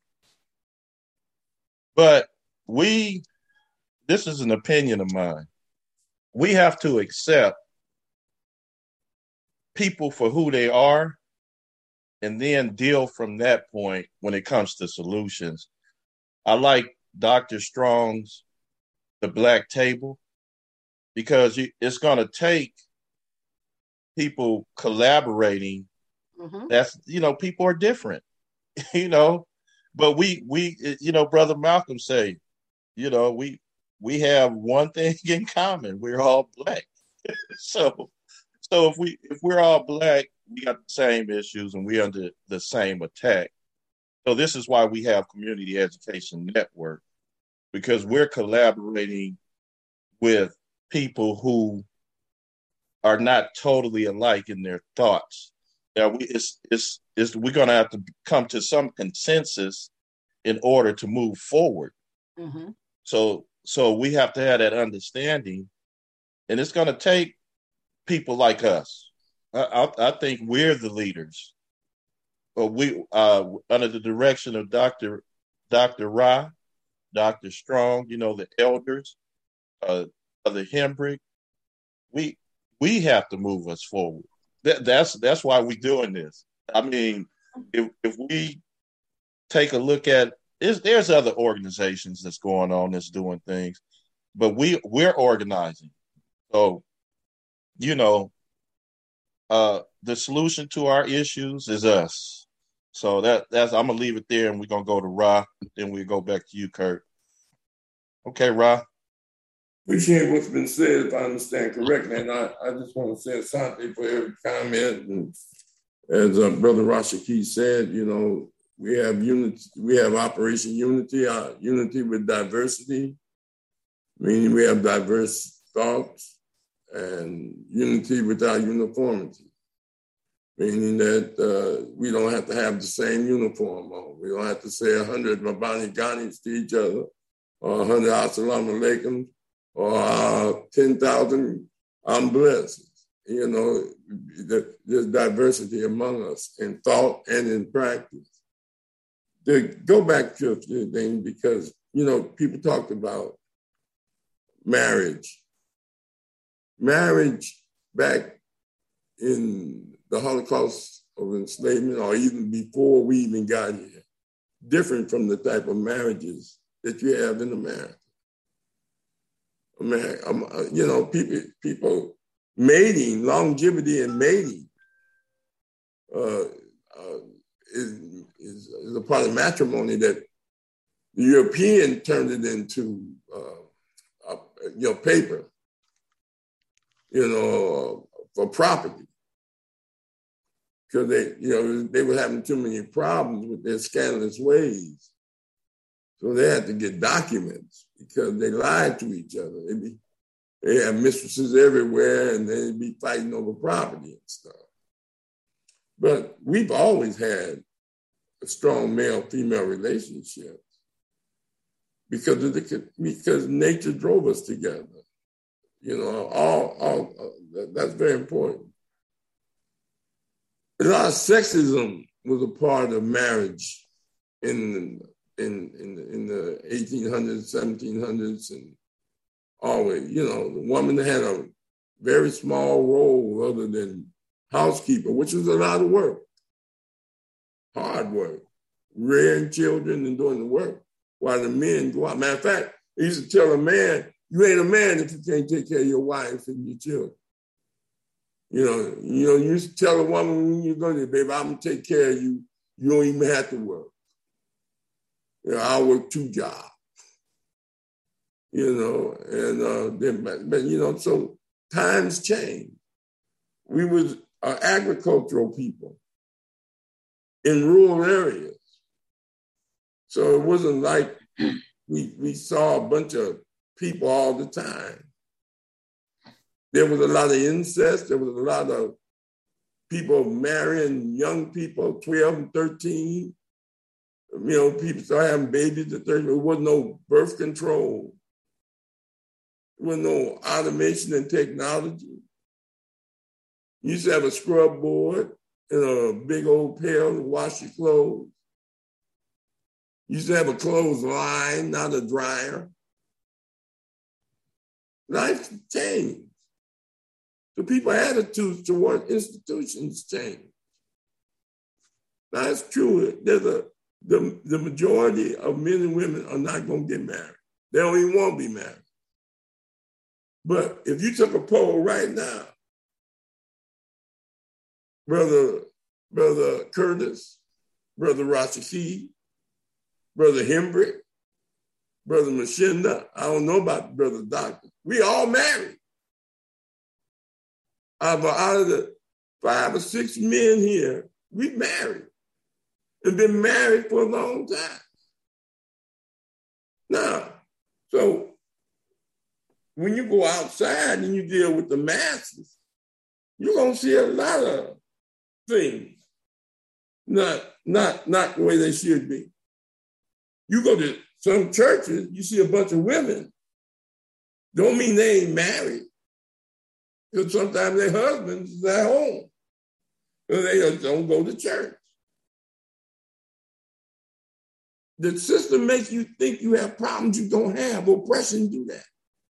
But this is an opinion of mine. We have to accept people for who they are and then deal from that point when it comes to solutions. I like Dr. Strong's The Black Table because it's going to take people collaborating. Mm-hmm. That's, people are different, but we Brother Malcolm say, we have one thing in common. We're all Black. So if we're all Black, we got the same issues and we're under the same attack. So this is why we have Community Education Network, because we're collaborating with people who are not totally alike in their thoughts. Now we're going to have to come to some consensus in order to move forward. Mm-hmm. So we have to have that understanding, and it's going to take people like us. I think we're the leaders. But we, under the direction of Dr. Ra, Dr. Strong, the elders, Brother Hembrick, we have to move us forward. That's why we're doing this. I mean, if we take a look at, there's other organizations that's going on that's doing things, but we're organizing. So, the solution to our issues is us. So that's I'm gonna leave it there, and we're gonna go to Ra, then we'll go back to you, Kurt. Okay, Ra. Appreciate what's been said, if I understand correctly, and I just want to say asante for every comment. And as Brother Rashaki said, we have unity, we have Operation Unity, unity with diversity, meaning we have diverse thoughts, and unity without uniformity, meaning that we don't have to have the same uniform on. We don't have to say 100 Mabani Ghanis to each other, or 100 Assalamu Alaikum, or 10,000 I'm blessed. There's diversity among us in thought and in practice. To go back to a few things, because, people talked about marriage. Marriage back in the Holocaust of enslavement, or even before we even got here, different from the type of marriages that you have in America. People mating, longevity and mating is a part of matrimony that the European turned it into paper, for property. Because they were having too many problems with their scandalous ways. So they had to get documents because they lied to each other. They have mistresses everywhere, and they'd be fighting over property and stuff. But we've always had a strong male-female relationship because nature drove us together. That's very important. A lot of sexism was a part of marriage in the 1800s, 1700s, and always, the woman had a very small role other than housekeeper, which was a lot of work, hard work, rearing children and doing the work while the men go out. Matter of fact, they used to tell a man, you ain't a man if you can't take care of your wife and your children. You used to tell a woman when you go there, baby, I'm going to take care of you. You don't even have to work. I'll work 2 jobs. So times change. We was agricultural people in rural areas. So it wasn't like we saw a bunch of people all the time. There was a lot of incest. There was a lot of people marrying young people, 12 and 13. People started having babies at 13. There was no birth control. There was no automation and technology. You used to have a scrub board and a big old pail to wash your clothes. You used to have a clothes line, not a dryer. Life changed. So people's attitudes toward institutions change. Now, it's true. The majority of men and women are not going to get married. They don't even want to be married. But if you took a poll right now, Brother Curtis, Brother Rashaki, Brother Hembrick, Brother Machinda, I don't know about Brother Doctor. We all married. Out of the 5 or 6 men here, we married and been married for a long time. Now, so when you go outside and you deal with the masses, you're gonna see a lot of things not the way they should be. You go to some churches, you see a bunch of women. Don't mean they ain't married. Because sometimes their husbands is at home. So they just don't go to church. The system makes you think you have problems you don't have. Oppression do that.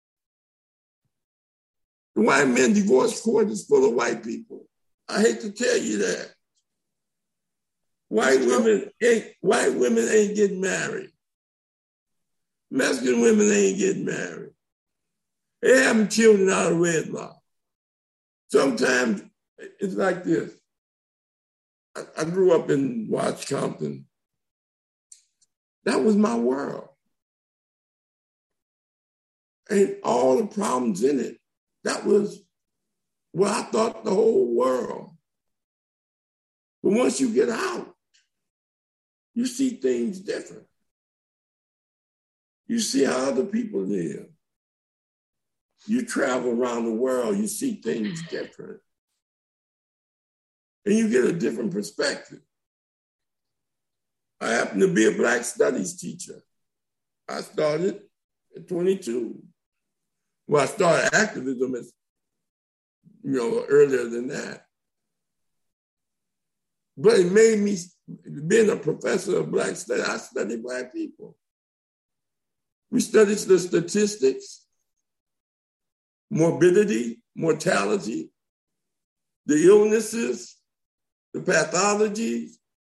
The white men divorce court is full of white people. I hate to tell you that. White women ain't getting married. Mexican women ain't getting married. They having children out of wedlock. Sometimes it's like this. I grew up in Watts Compton. That was my world. And all the problems in it, that was what I thought the whole world. But once you get out, you see things different. You see how other people live. You travel around the world, you see things different. And you get a different perspective. I happen to be a Black Studies teacher. I started at 22. Well, I started activism earlier than that. But it made me, being a professor of Black Studies, I studied Black people. We studied the statistics, morbidity, mortality, the illnesses, the pathologies,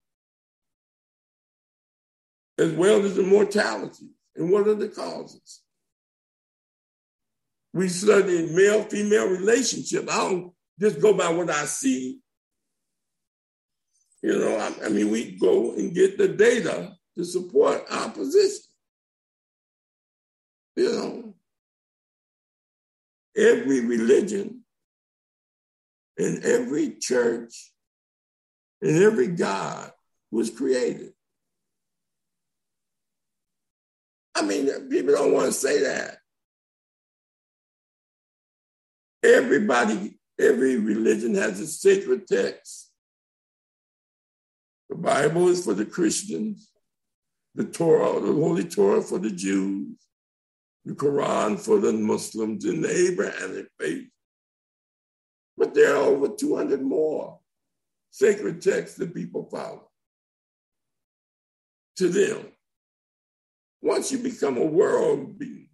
as well as the mortality, and what are the causes. We studied male-female relationship. I don't just go by what I see. We go and get the data to support our position. Every religion and every church and every God was created. People don't want to say that. Every religion has a sacred text. The Bible is for the Christians, the Torah, the Holy Torah for the Jews, the Quran for the Muslims and the Abrahamic faith. But there are over 200 more sacred texts that people follow. To them, once you become a world being,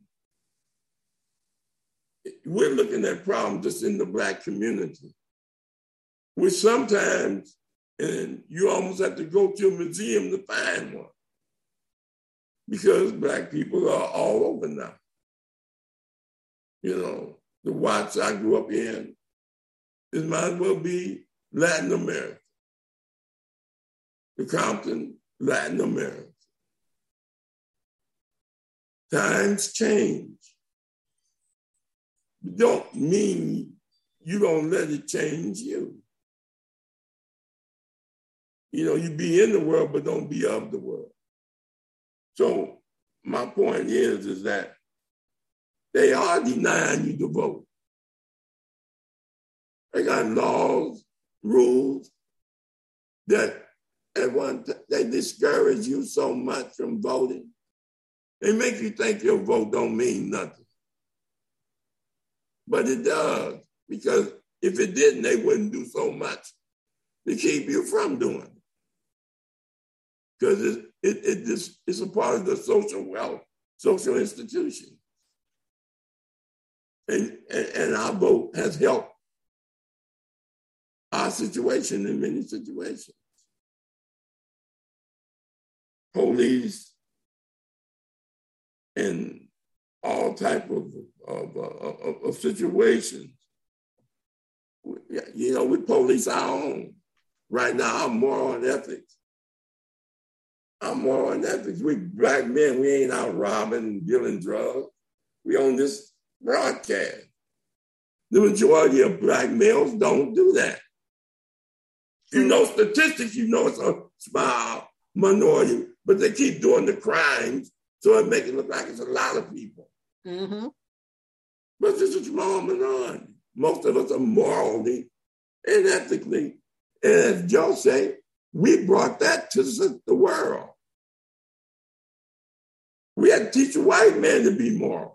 we're looking at problems just in the Black community, which sometimes, and you almost have to go to a museum to find one, because Black people are all over now. The Watts I grew up in, it might as well be Latin America. The Compton, Latin America. Times change. Don't mean you don't let it change you. You be in the world, but don't be of the world. So my point is that they are denying you the vote. They got laws, rules that they discourage you so much from voting. They make you think your vote don't mean nothing. But it does, because if it didn't, they wouldn't do so much to keep you from doing it. Because it's a part of the social wealth, social institution. And our vote has helped our situation in many situations. Police and all type of situations. You know, we police our own. Right now, I'm moral and ethics. We black men, we ain't out robbing and dealing drugs. We on this broadcast. The majority of black males don't do that. You know statistics, you know it's a small minority, but they keep doing the crimes, so it makes it look like it's a lot of people. Mm-hmm. But it's just a small minority. Most of us are morally and ethically. And as Joe said, we brought that to the world. We had to teach a white man to be moral.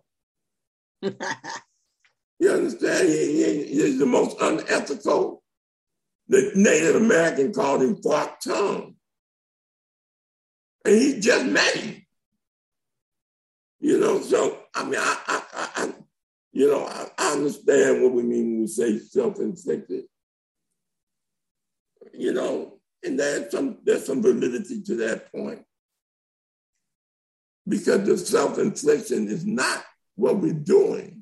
You understand? He's the most unethical. The Native American called him forked tongue. And he just made. You know, so, I mean, I understand what we mean when we say self-inflicted. You know, and there's some validity to that point. Because the self-infliction is not what we're doing.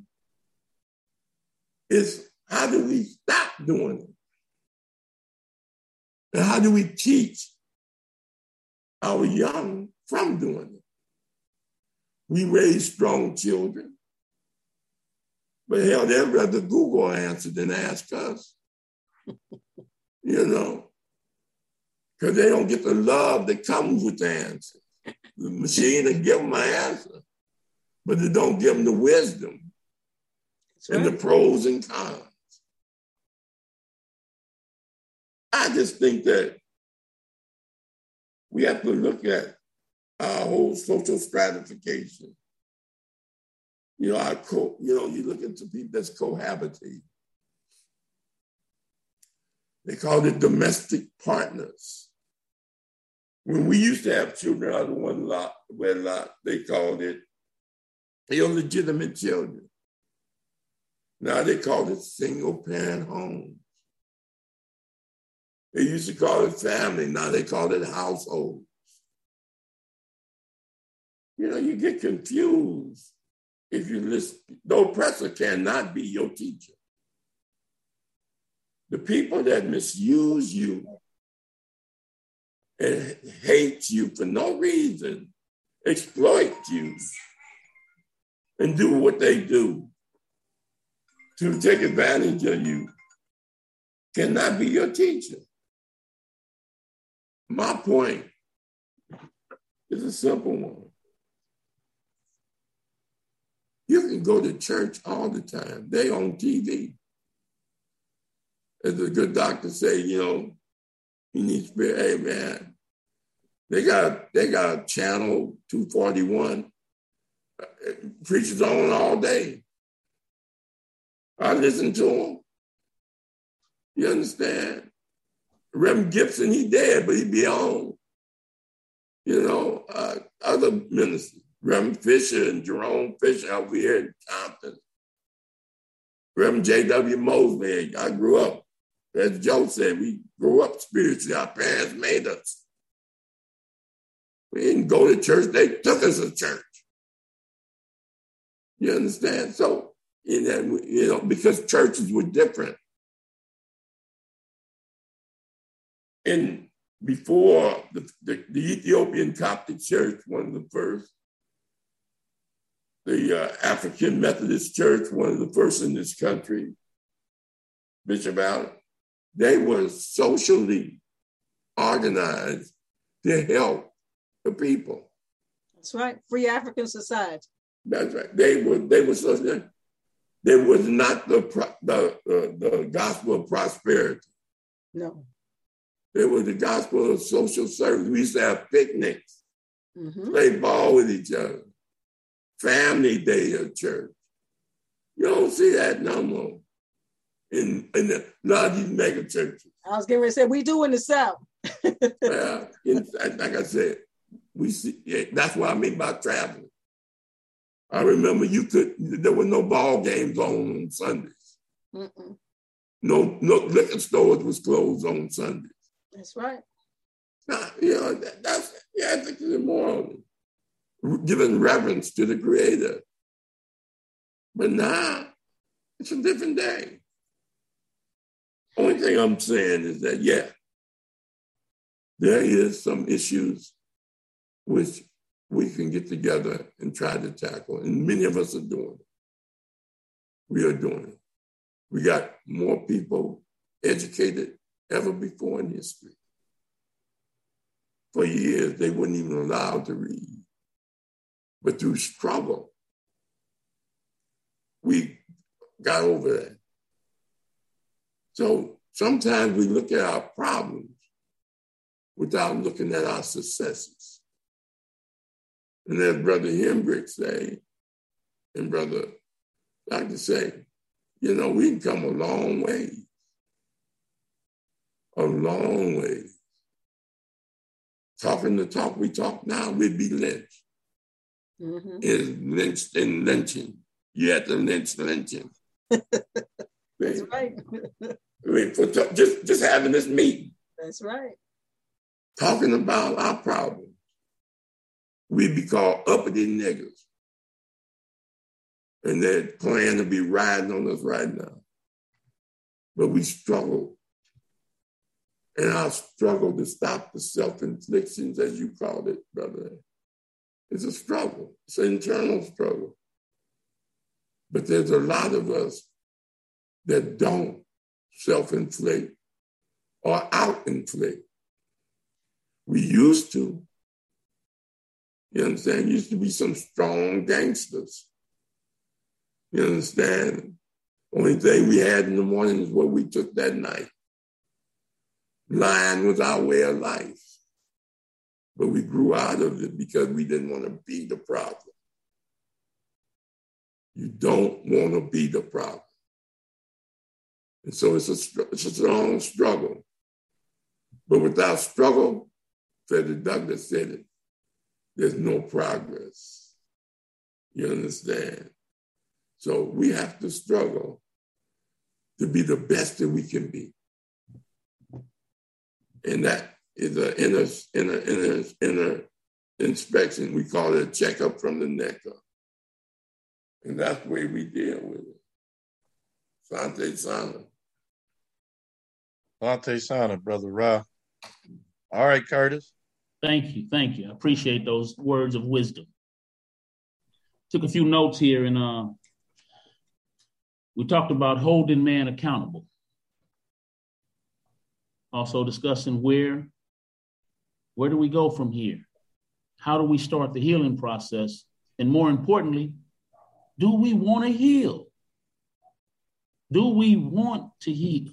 It's how do we stop doing it? And how do we teach our young from doing it? We raise strong children. But hell, they'd rather Google answer than ask us. You know, because they don't get the love that comes with the answer. The machine will give them an answer, but it don't give them the wisdom and the pros and cons. I just think that we have to look at our whole social stratification. You know, you look into people that's cohabitating. They call it domestic partners. When we used to have children out of one wedlock, they called it illegitimate children. Now they call it single parent homes. They used to call it family. Now they call it households. You know, you get confused if you listen. The oppressor cannot be your teacher. The people that misuse you and hate you for no reason, exploit you, and do what they do to take advantage of you, cannot be your teacher. My point is a simple one. You can go to church all the time. They on TV. As a good doctor say, you know, you need spirit. Hey man, they got channel 241. Preachers on all day. I listen to them. You understand? Reverend Gibson, he dead, but he be on. You know, other ministers, Reverend Fisher and Jerome Fisher over here in Compton. Reverend J.W. Mosley, I grew up. As Joe said, we grew up spiritually. Our parents made us. We didn't go to church. They took us to church. You understand? So, you know, because churches were different. And before the Ethiopian Coptic Church, one of the first, the African Methodist Church, one of the first in this country, Bishop Allen, they were socially organized to help the people. That's right. Free African Society. That's right. They were socially. They was not the gospel of prosperity. No. It was the gospel of social service. We used to have picnics, play ball with each other, family day at church. You don't see that no more in a lot of these mega churches. I was getting ready to say, we do in the South. Well, like I said, we see. Yeah, that's what I mean by traveling. I remember there were no ball games on Sundays. No liquor stores was closed on Sundays. That's right. Now, that's the ethics and morals, giving reverence to the Creator. But now, it's a different day. Only thing I'm saying is that, there is some issues which we can get together and try to tackle, and many of us are doing it. We are doing it. We got more people educated ever before in history. For years, they weren't even allowed to read. But through struggle, we got over that. So sometimes we look at our problems without looking at our successes. And as Brother Hendricks say, and Brother Dr. say, we can come a long way. A long way. Talking the talk we talk now, we'd be lynched. Mm-hmm. Is lynched and lynching. You have to lynching. That's right. For just having this meeting. That's right. Talking about our problems. We'd be called uppity niggas. And they're planning to be riding on us right now. But we struggle. And our struggle to stop the self-inflictions, as you called it, brother, is a struggle. It's an internal struggle. But there's a lot of us that don't self-inflict or out-inflict. We used to. You understand? Used to be some strong gangsters. You understand? Only thing we had in the morning is what we took that night. Lying was our way of life. But we grew out of it because we didn't want to be the problem. You don't want to be the problem. And so it's a strong struggle. But without struggle, Frederick Douglass said it, there's no progress. You understand? So we have to struggle to be the best that we can be. And that is an inner inspection. We call it a checkup from the neck up. And that's the way we deal with it. Sante Sana. Sante Sana, Brother Ra. All right, Curtis. Thank you. I appreciate those words of wisdom. Took a few notes here, and we talked about holding man accountable. Also discussing where do we go from here? How do we start the healing process? And more importantly, do we want to heal? Do we want to heal?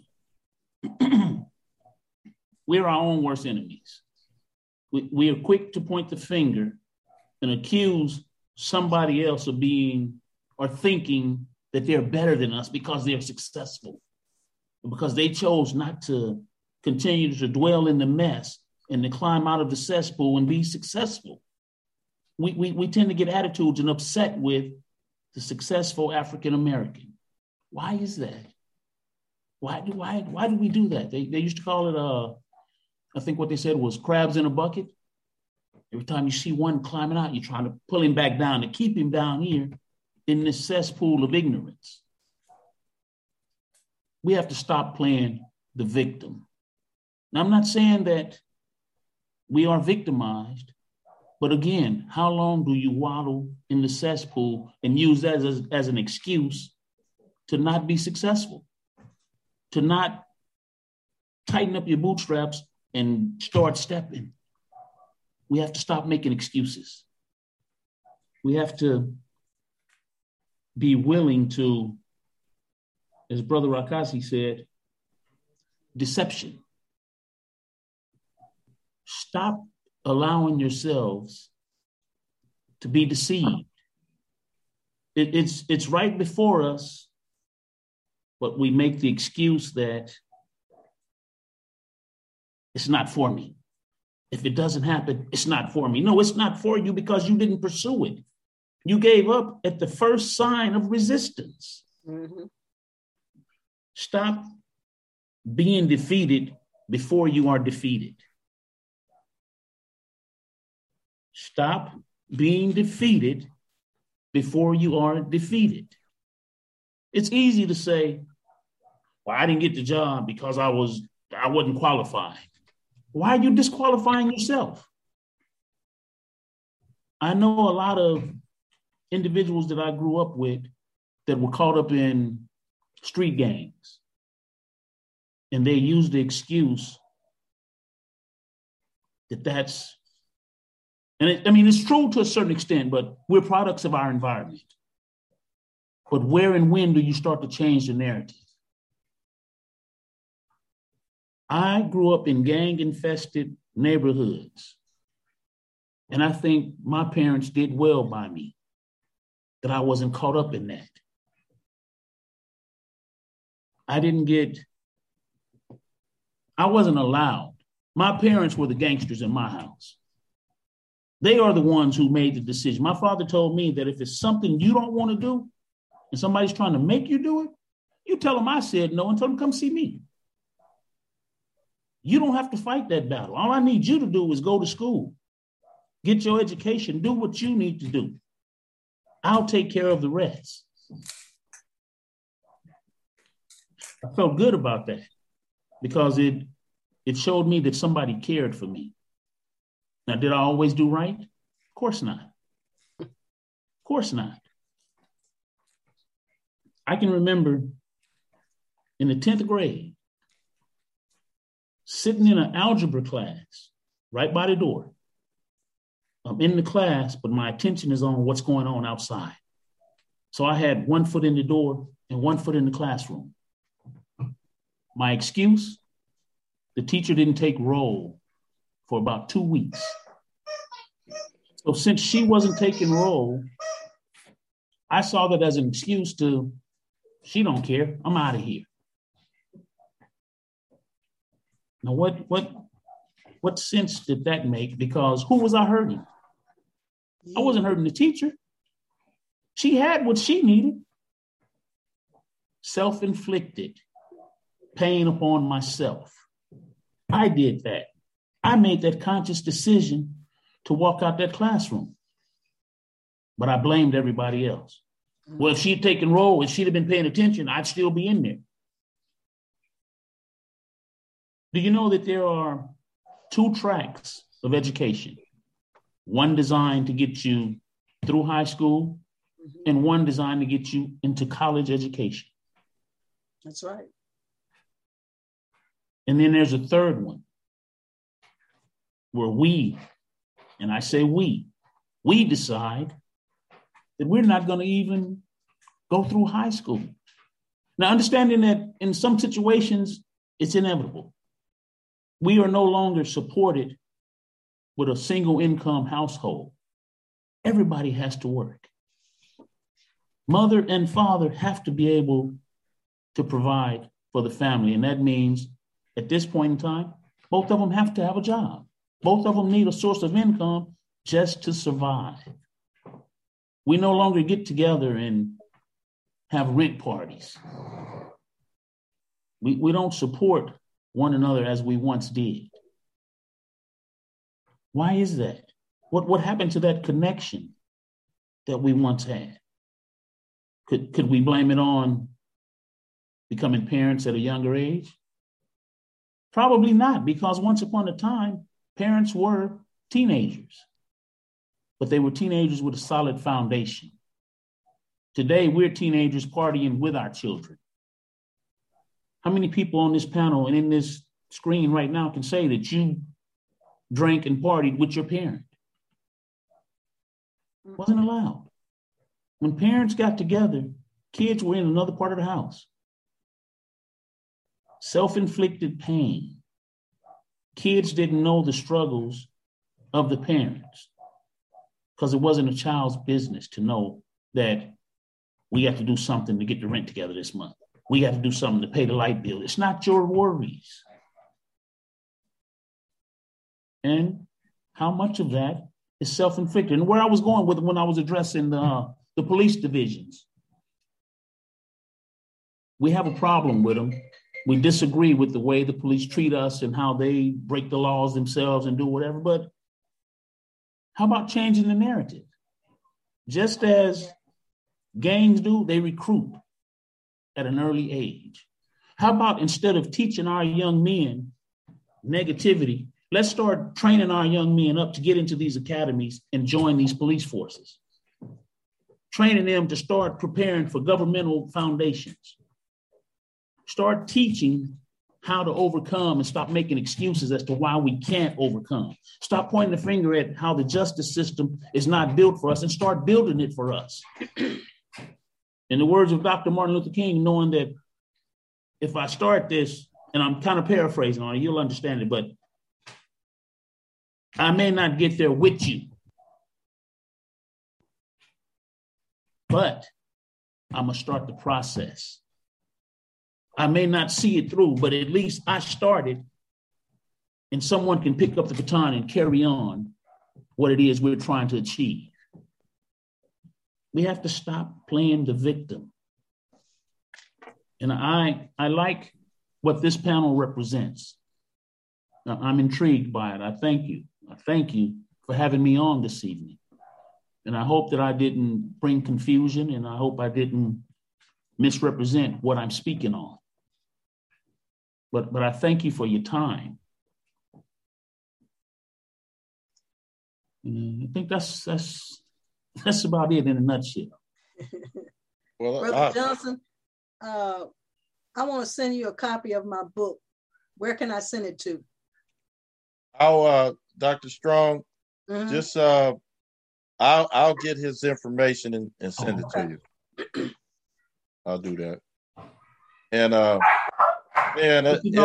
We're our own worst enemies. We are quick to point the finger and accuse somebody else of being or thinking that they're better than us because they're successful, because they chose not to continue to dwell in the mess and to climb out of the cesspool and be successful. We tend to get attitudes and upset with the successful African American. Why is that? Why do we do that? They used to call it I think what they said was crabs in a bucket. Every time you see one climbing out, you're trying to pull him back down to keep him down here in this cesspool of ignorance. We have to stop playing the victim. Now, I'm not saying that we are victimized, but again, how long do you waddle in the cesspool and use that as an excuse to not be successful, to not tighten up your bootstraps and start stepping? We have to stop making excuses. We have to be willing to, as Brother Rakasi said, deception. Stop allowing yourselves to be deceived. It's right before us, but we make the excuse that it's not for me. If it doesn't happen, it's not for me. No, it's not for you because you didn't pursue it. You gave up at the first sign of resistance. Mm-hmm. Stop being defeated before you are defeated. Stop being defeated before you are defeated. It's easy to say, well, I didn't get the job because I wasn't qualified. Why are you disqualifying yourself? I know a lot of individuals that I grew up with that were caught up in street gangs. And they use the excuse that's, it's true to a certain extent, but we're products of our environment. But where and when do you start to change the narrative? I grew up in gang-infested neighborhoods, and I think my parents did well by me, that I wasn't caught up in that. I wasn't allowed. My parents were the gangsters in my house. They are the ones who made the decision. My father told me that if it's something you don't want to do and somebody's trying to make you do it, you tell them I said no and tell them come see me. You don't have to fight that battle. All I need you to do is go to school, get your education, do what you need to do. I'll take care of the rest. I felt good about that because it showed me that somebody cared for me. Now, did I always do right? Of course not. Of course not. I can remember in the 10th grade, sitting in an algebra class right by the door. I'm in the class, but my attention is on what's going on outside. So I had one foot in the door and one foot in the classroom. My excuse, the teacher didn't take roll for about 2 weeks. So since she wasn't taking roll, I saw that as an excuse to, she don't care, I'm out of here. Now, what sense did that make? Because who was I hurting? I wasn't hurting the teacher. She had what she needed. Self-inflicted pain upon myself. I did that. I made that conscious decision to walk out that classroom. But I blamed everybody else. Well, if she'd taken roll, if she'd have been paying attention, I'd still be in there. Do you know that there are 2 tracks of education? One designed to get you through high school and one designed to get you into college education. That's right. And then there's a third one where we, and I say we decide that we're not going to even go through high school. Now, understanding that in some situations, it's inevitable. We are no longer supported with a single income household. Everybody has to work. Mother and father have to be able to provide for the family. And that means at this point in time, both of them have to have a job. Both of them need a source of income just to survive. We no longer get together and have rent parties. We don't support one another as we once did. Why is that? What happened to that connection that we once had? Could we blame it on becoming parents at a younger age? Probably not, because once upon a time, parents were teenagers, but they were teenagers with a solid foundation. Today, we're teenagers partying with our children. How many people on this panel and in this screen right now can say that you drank and partied with your parent? Wasn't allowed. When parents got together, kids were in another part of the house. Self-inflicted pain. Kids didn't know the struggles of the parents because it wasn't a child's business to know that we have to do something to get the rent together this month. We have to do something to pay the light bill. It's not your worries. And how much of that is self-inflicted? And where I was going with when I was addressing the police divisions, we have a problem with them We disagree with the way the police treat us and how they break the laws themselves and do whatever, but how about changing the narrative? Just as gangs do, they recruit at an early age. How about instead of teaching our young men negativity, let's start training our young men up to get into these academies and join these police forces. Training them to start preparing for governmental foundations. Start teaching how to overcome and stop making excuses as to why we can't overcome. Stop pointing the finger at how the justice system is not built for us and start building it for us. In the words of Dr. Martin Luther King, knowing that if I start this, and I'm kind of paraphrasing on it, you'll understand it, but I may not get there with you, but I'm going to start the process. I may not see it through, but at least I started, and someone can pick up the baton and carry on what it is we're trying to achieve. We have to stop playing the victim. And I like what this panel represents. I'm intrigued by it. I thank you. I thank you for having me on this evening. And I hope that I didn't bring confusion, and I hope I didn't misrepresent what I'm speaking on. But I thank you for your time. And I think that's about it in a nutshell. Well, Brother Johnson, I want to send you a copy of my book. Where can I send it to? Dr. Strong, just I'll get his information and send it to you. I'll do that. And man,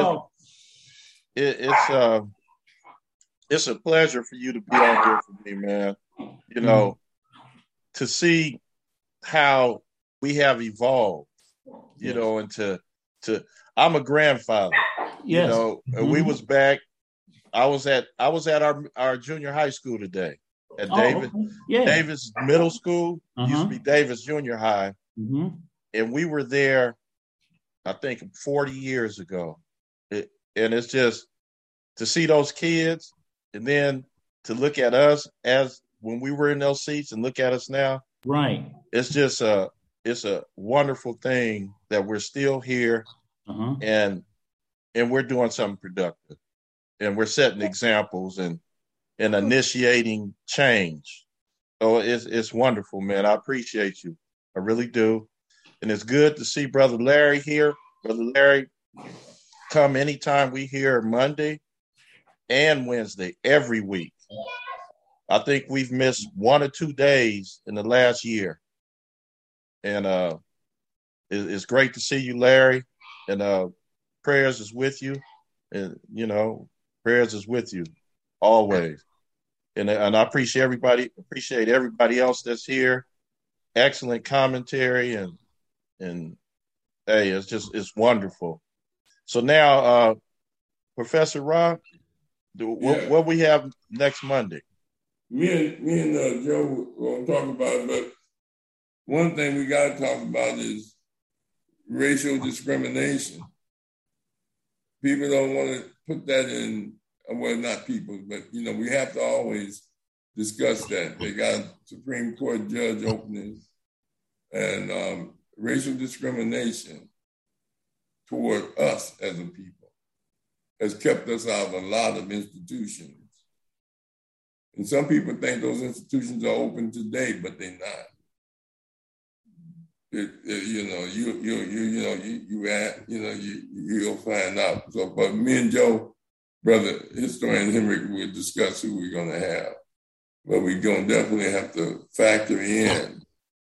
it's a pleasure for you to be on here for me, man. You know, to see how we have evolved, you know, and to I'm a grandfather. Yes. You know, we was back. I was at our junior high school today at Davis Middle School. Used to be Davis Junior High. And we were there, I think, 40 years ago. And it's just to see those kids and then to look at us as when we were in those seats and look at us now. Right. It's just it's a wonderful thing that we're still here and we're doing something productive. And we're setting examples and initiating change. So it's wonderful, man. I appreciate you. I really do. And it's good to see Brother Larry here. Brother Larry, come anytime we here Monday and Wednesday, every week. I think we've missed 1 or 2 days in the last year. And it's great to see you, Larry. And prayers is with you. And, you know, prayers is with you always. And I appreciate everybody else that's here. Excellent commentary and hey, it's wonderful. So now, Professor Rob, what we have next Monday? Me and Joe will talk about it, but one thing we got to talk about is racial discrimination. People don't want to put that in, well, not people, but, you know, we have to always discuss that. They got a Supreme Court judge opening, and racial discrimination toward us as a people has kept us out of a lot of institutions. And some people think those institutions are open today, but they're not. You'll find out. So, but me and Joe, brother historian Henrik, will discuss who we're going to have. But we're going to definitely have to factor in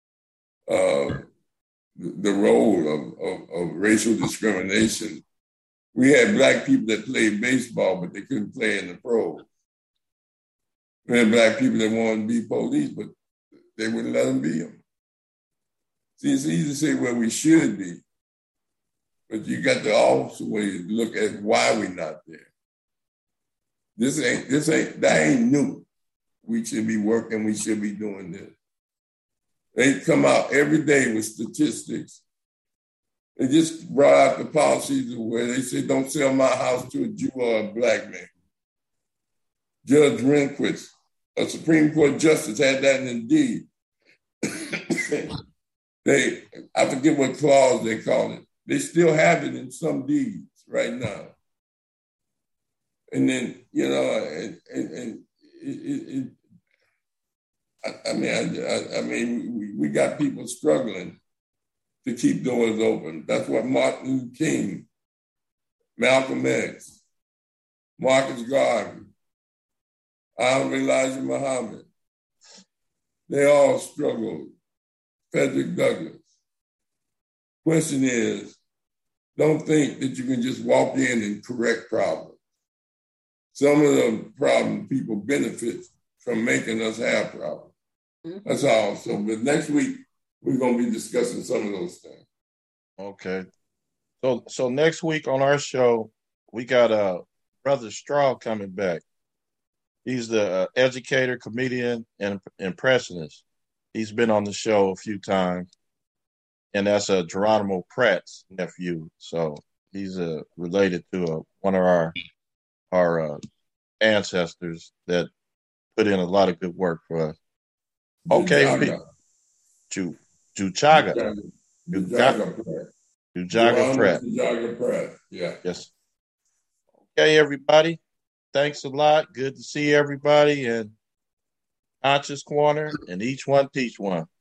the role of racial discrimination. We had Black people that played baseball, but they couldn't play in the pros. We had Black people that wanted to be police, but they wouldn't let them be them. See, it's easy to say where we should be, but you got to also look at why we're not there. That ain't new. We should be working, we should be doing this. They come out every day with statistics They just brought out the policies where they say don't sell my house to a Jew or a black man. Judge Rehnquist, a Supreme Court justice, had that in the deed. I forget what clause they call it. They still have it in some deeds right now. And then, you know, I mean, we got people struggling to keep doors open. That's what Martin Luther King, Malcolm X, Marcus Garvey, Honorable Elijah Muhammad, they all struggled. Frederick Douglass. Question is, don't think that you can just walk in and correct problems. Some of the problem people benefit from making us have problems. That's all. So, but next week, we're going to be discussing some of those things. Okay. So next week on our show, we got Brother Straw coming back. He's the educator, comedian, and impressionist. He's been on the show a few times, and that's Geronimo Pratt's nephew. So he's related to one of our ancestors that put in a lot of good work for us. Okay, Juchaga Pratt. Yeah. Yes. Okay, everybody. Thanks a lot. Good to see everybody. And Conscious Corner, and each one teach one.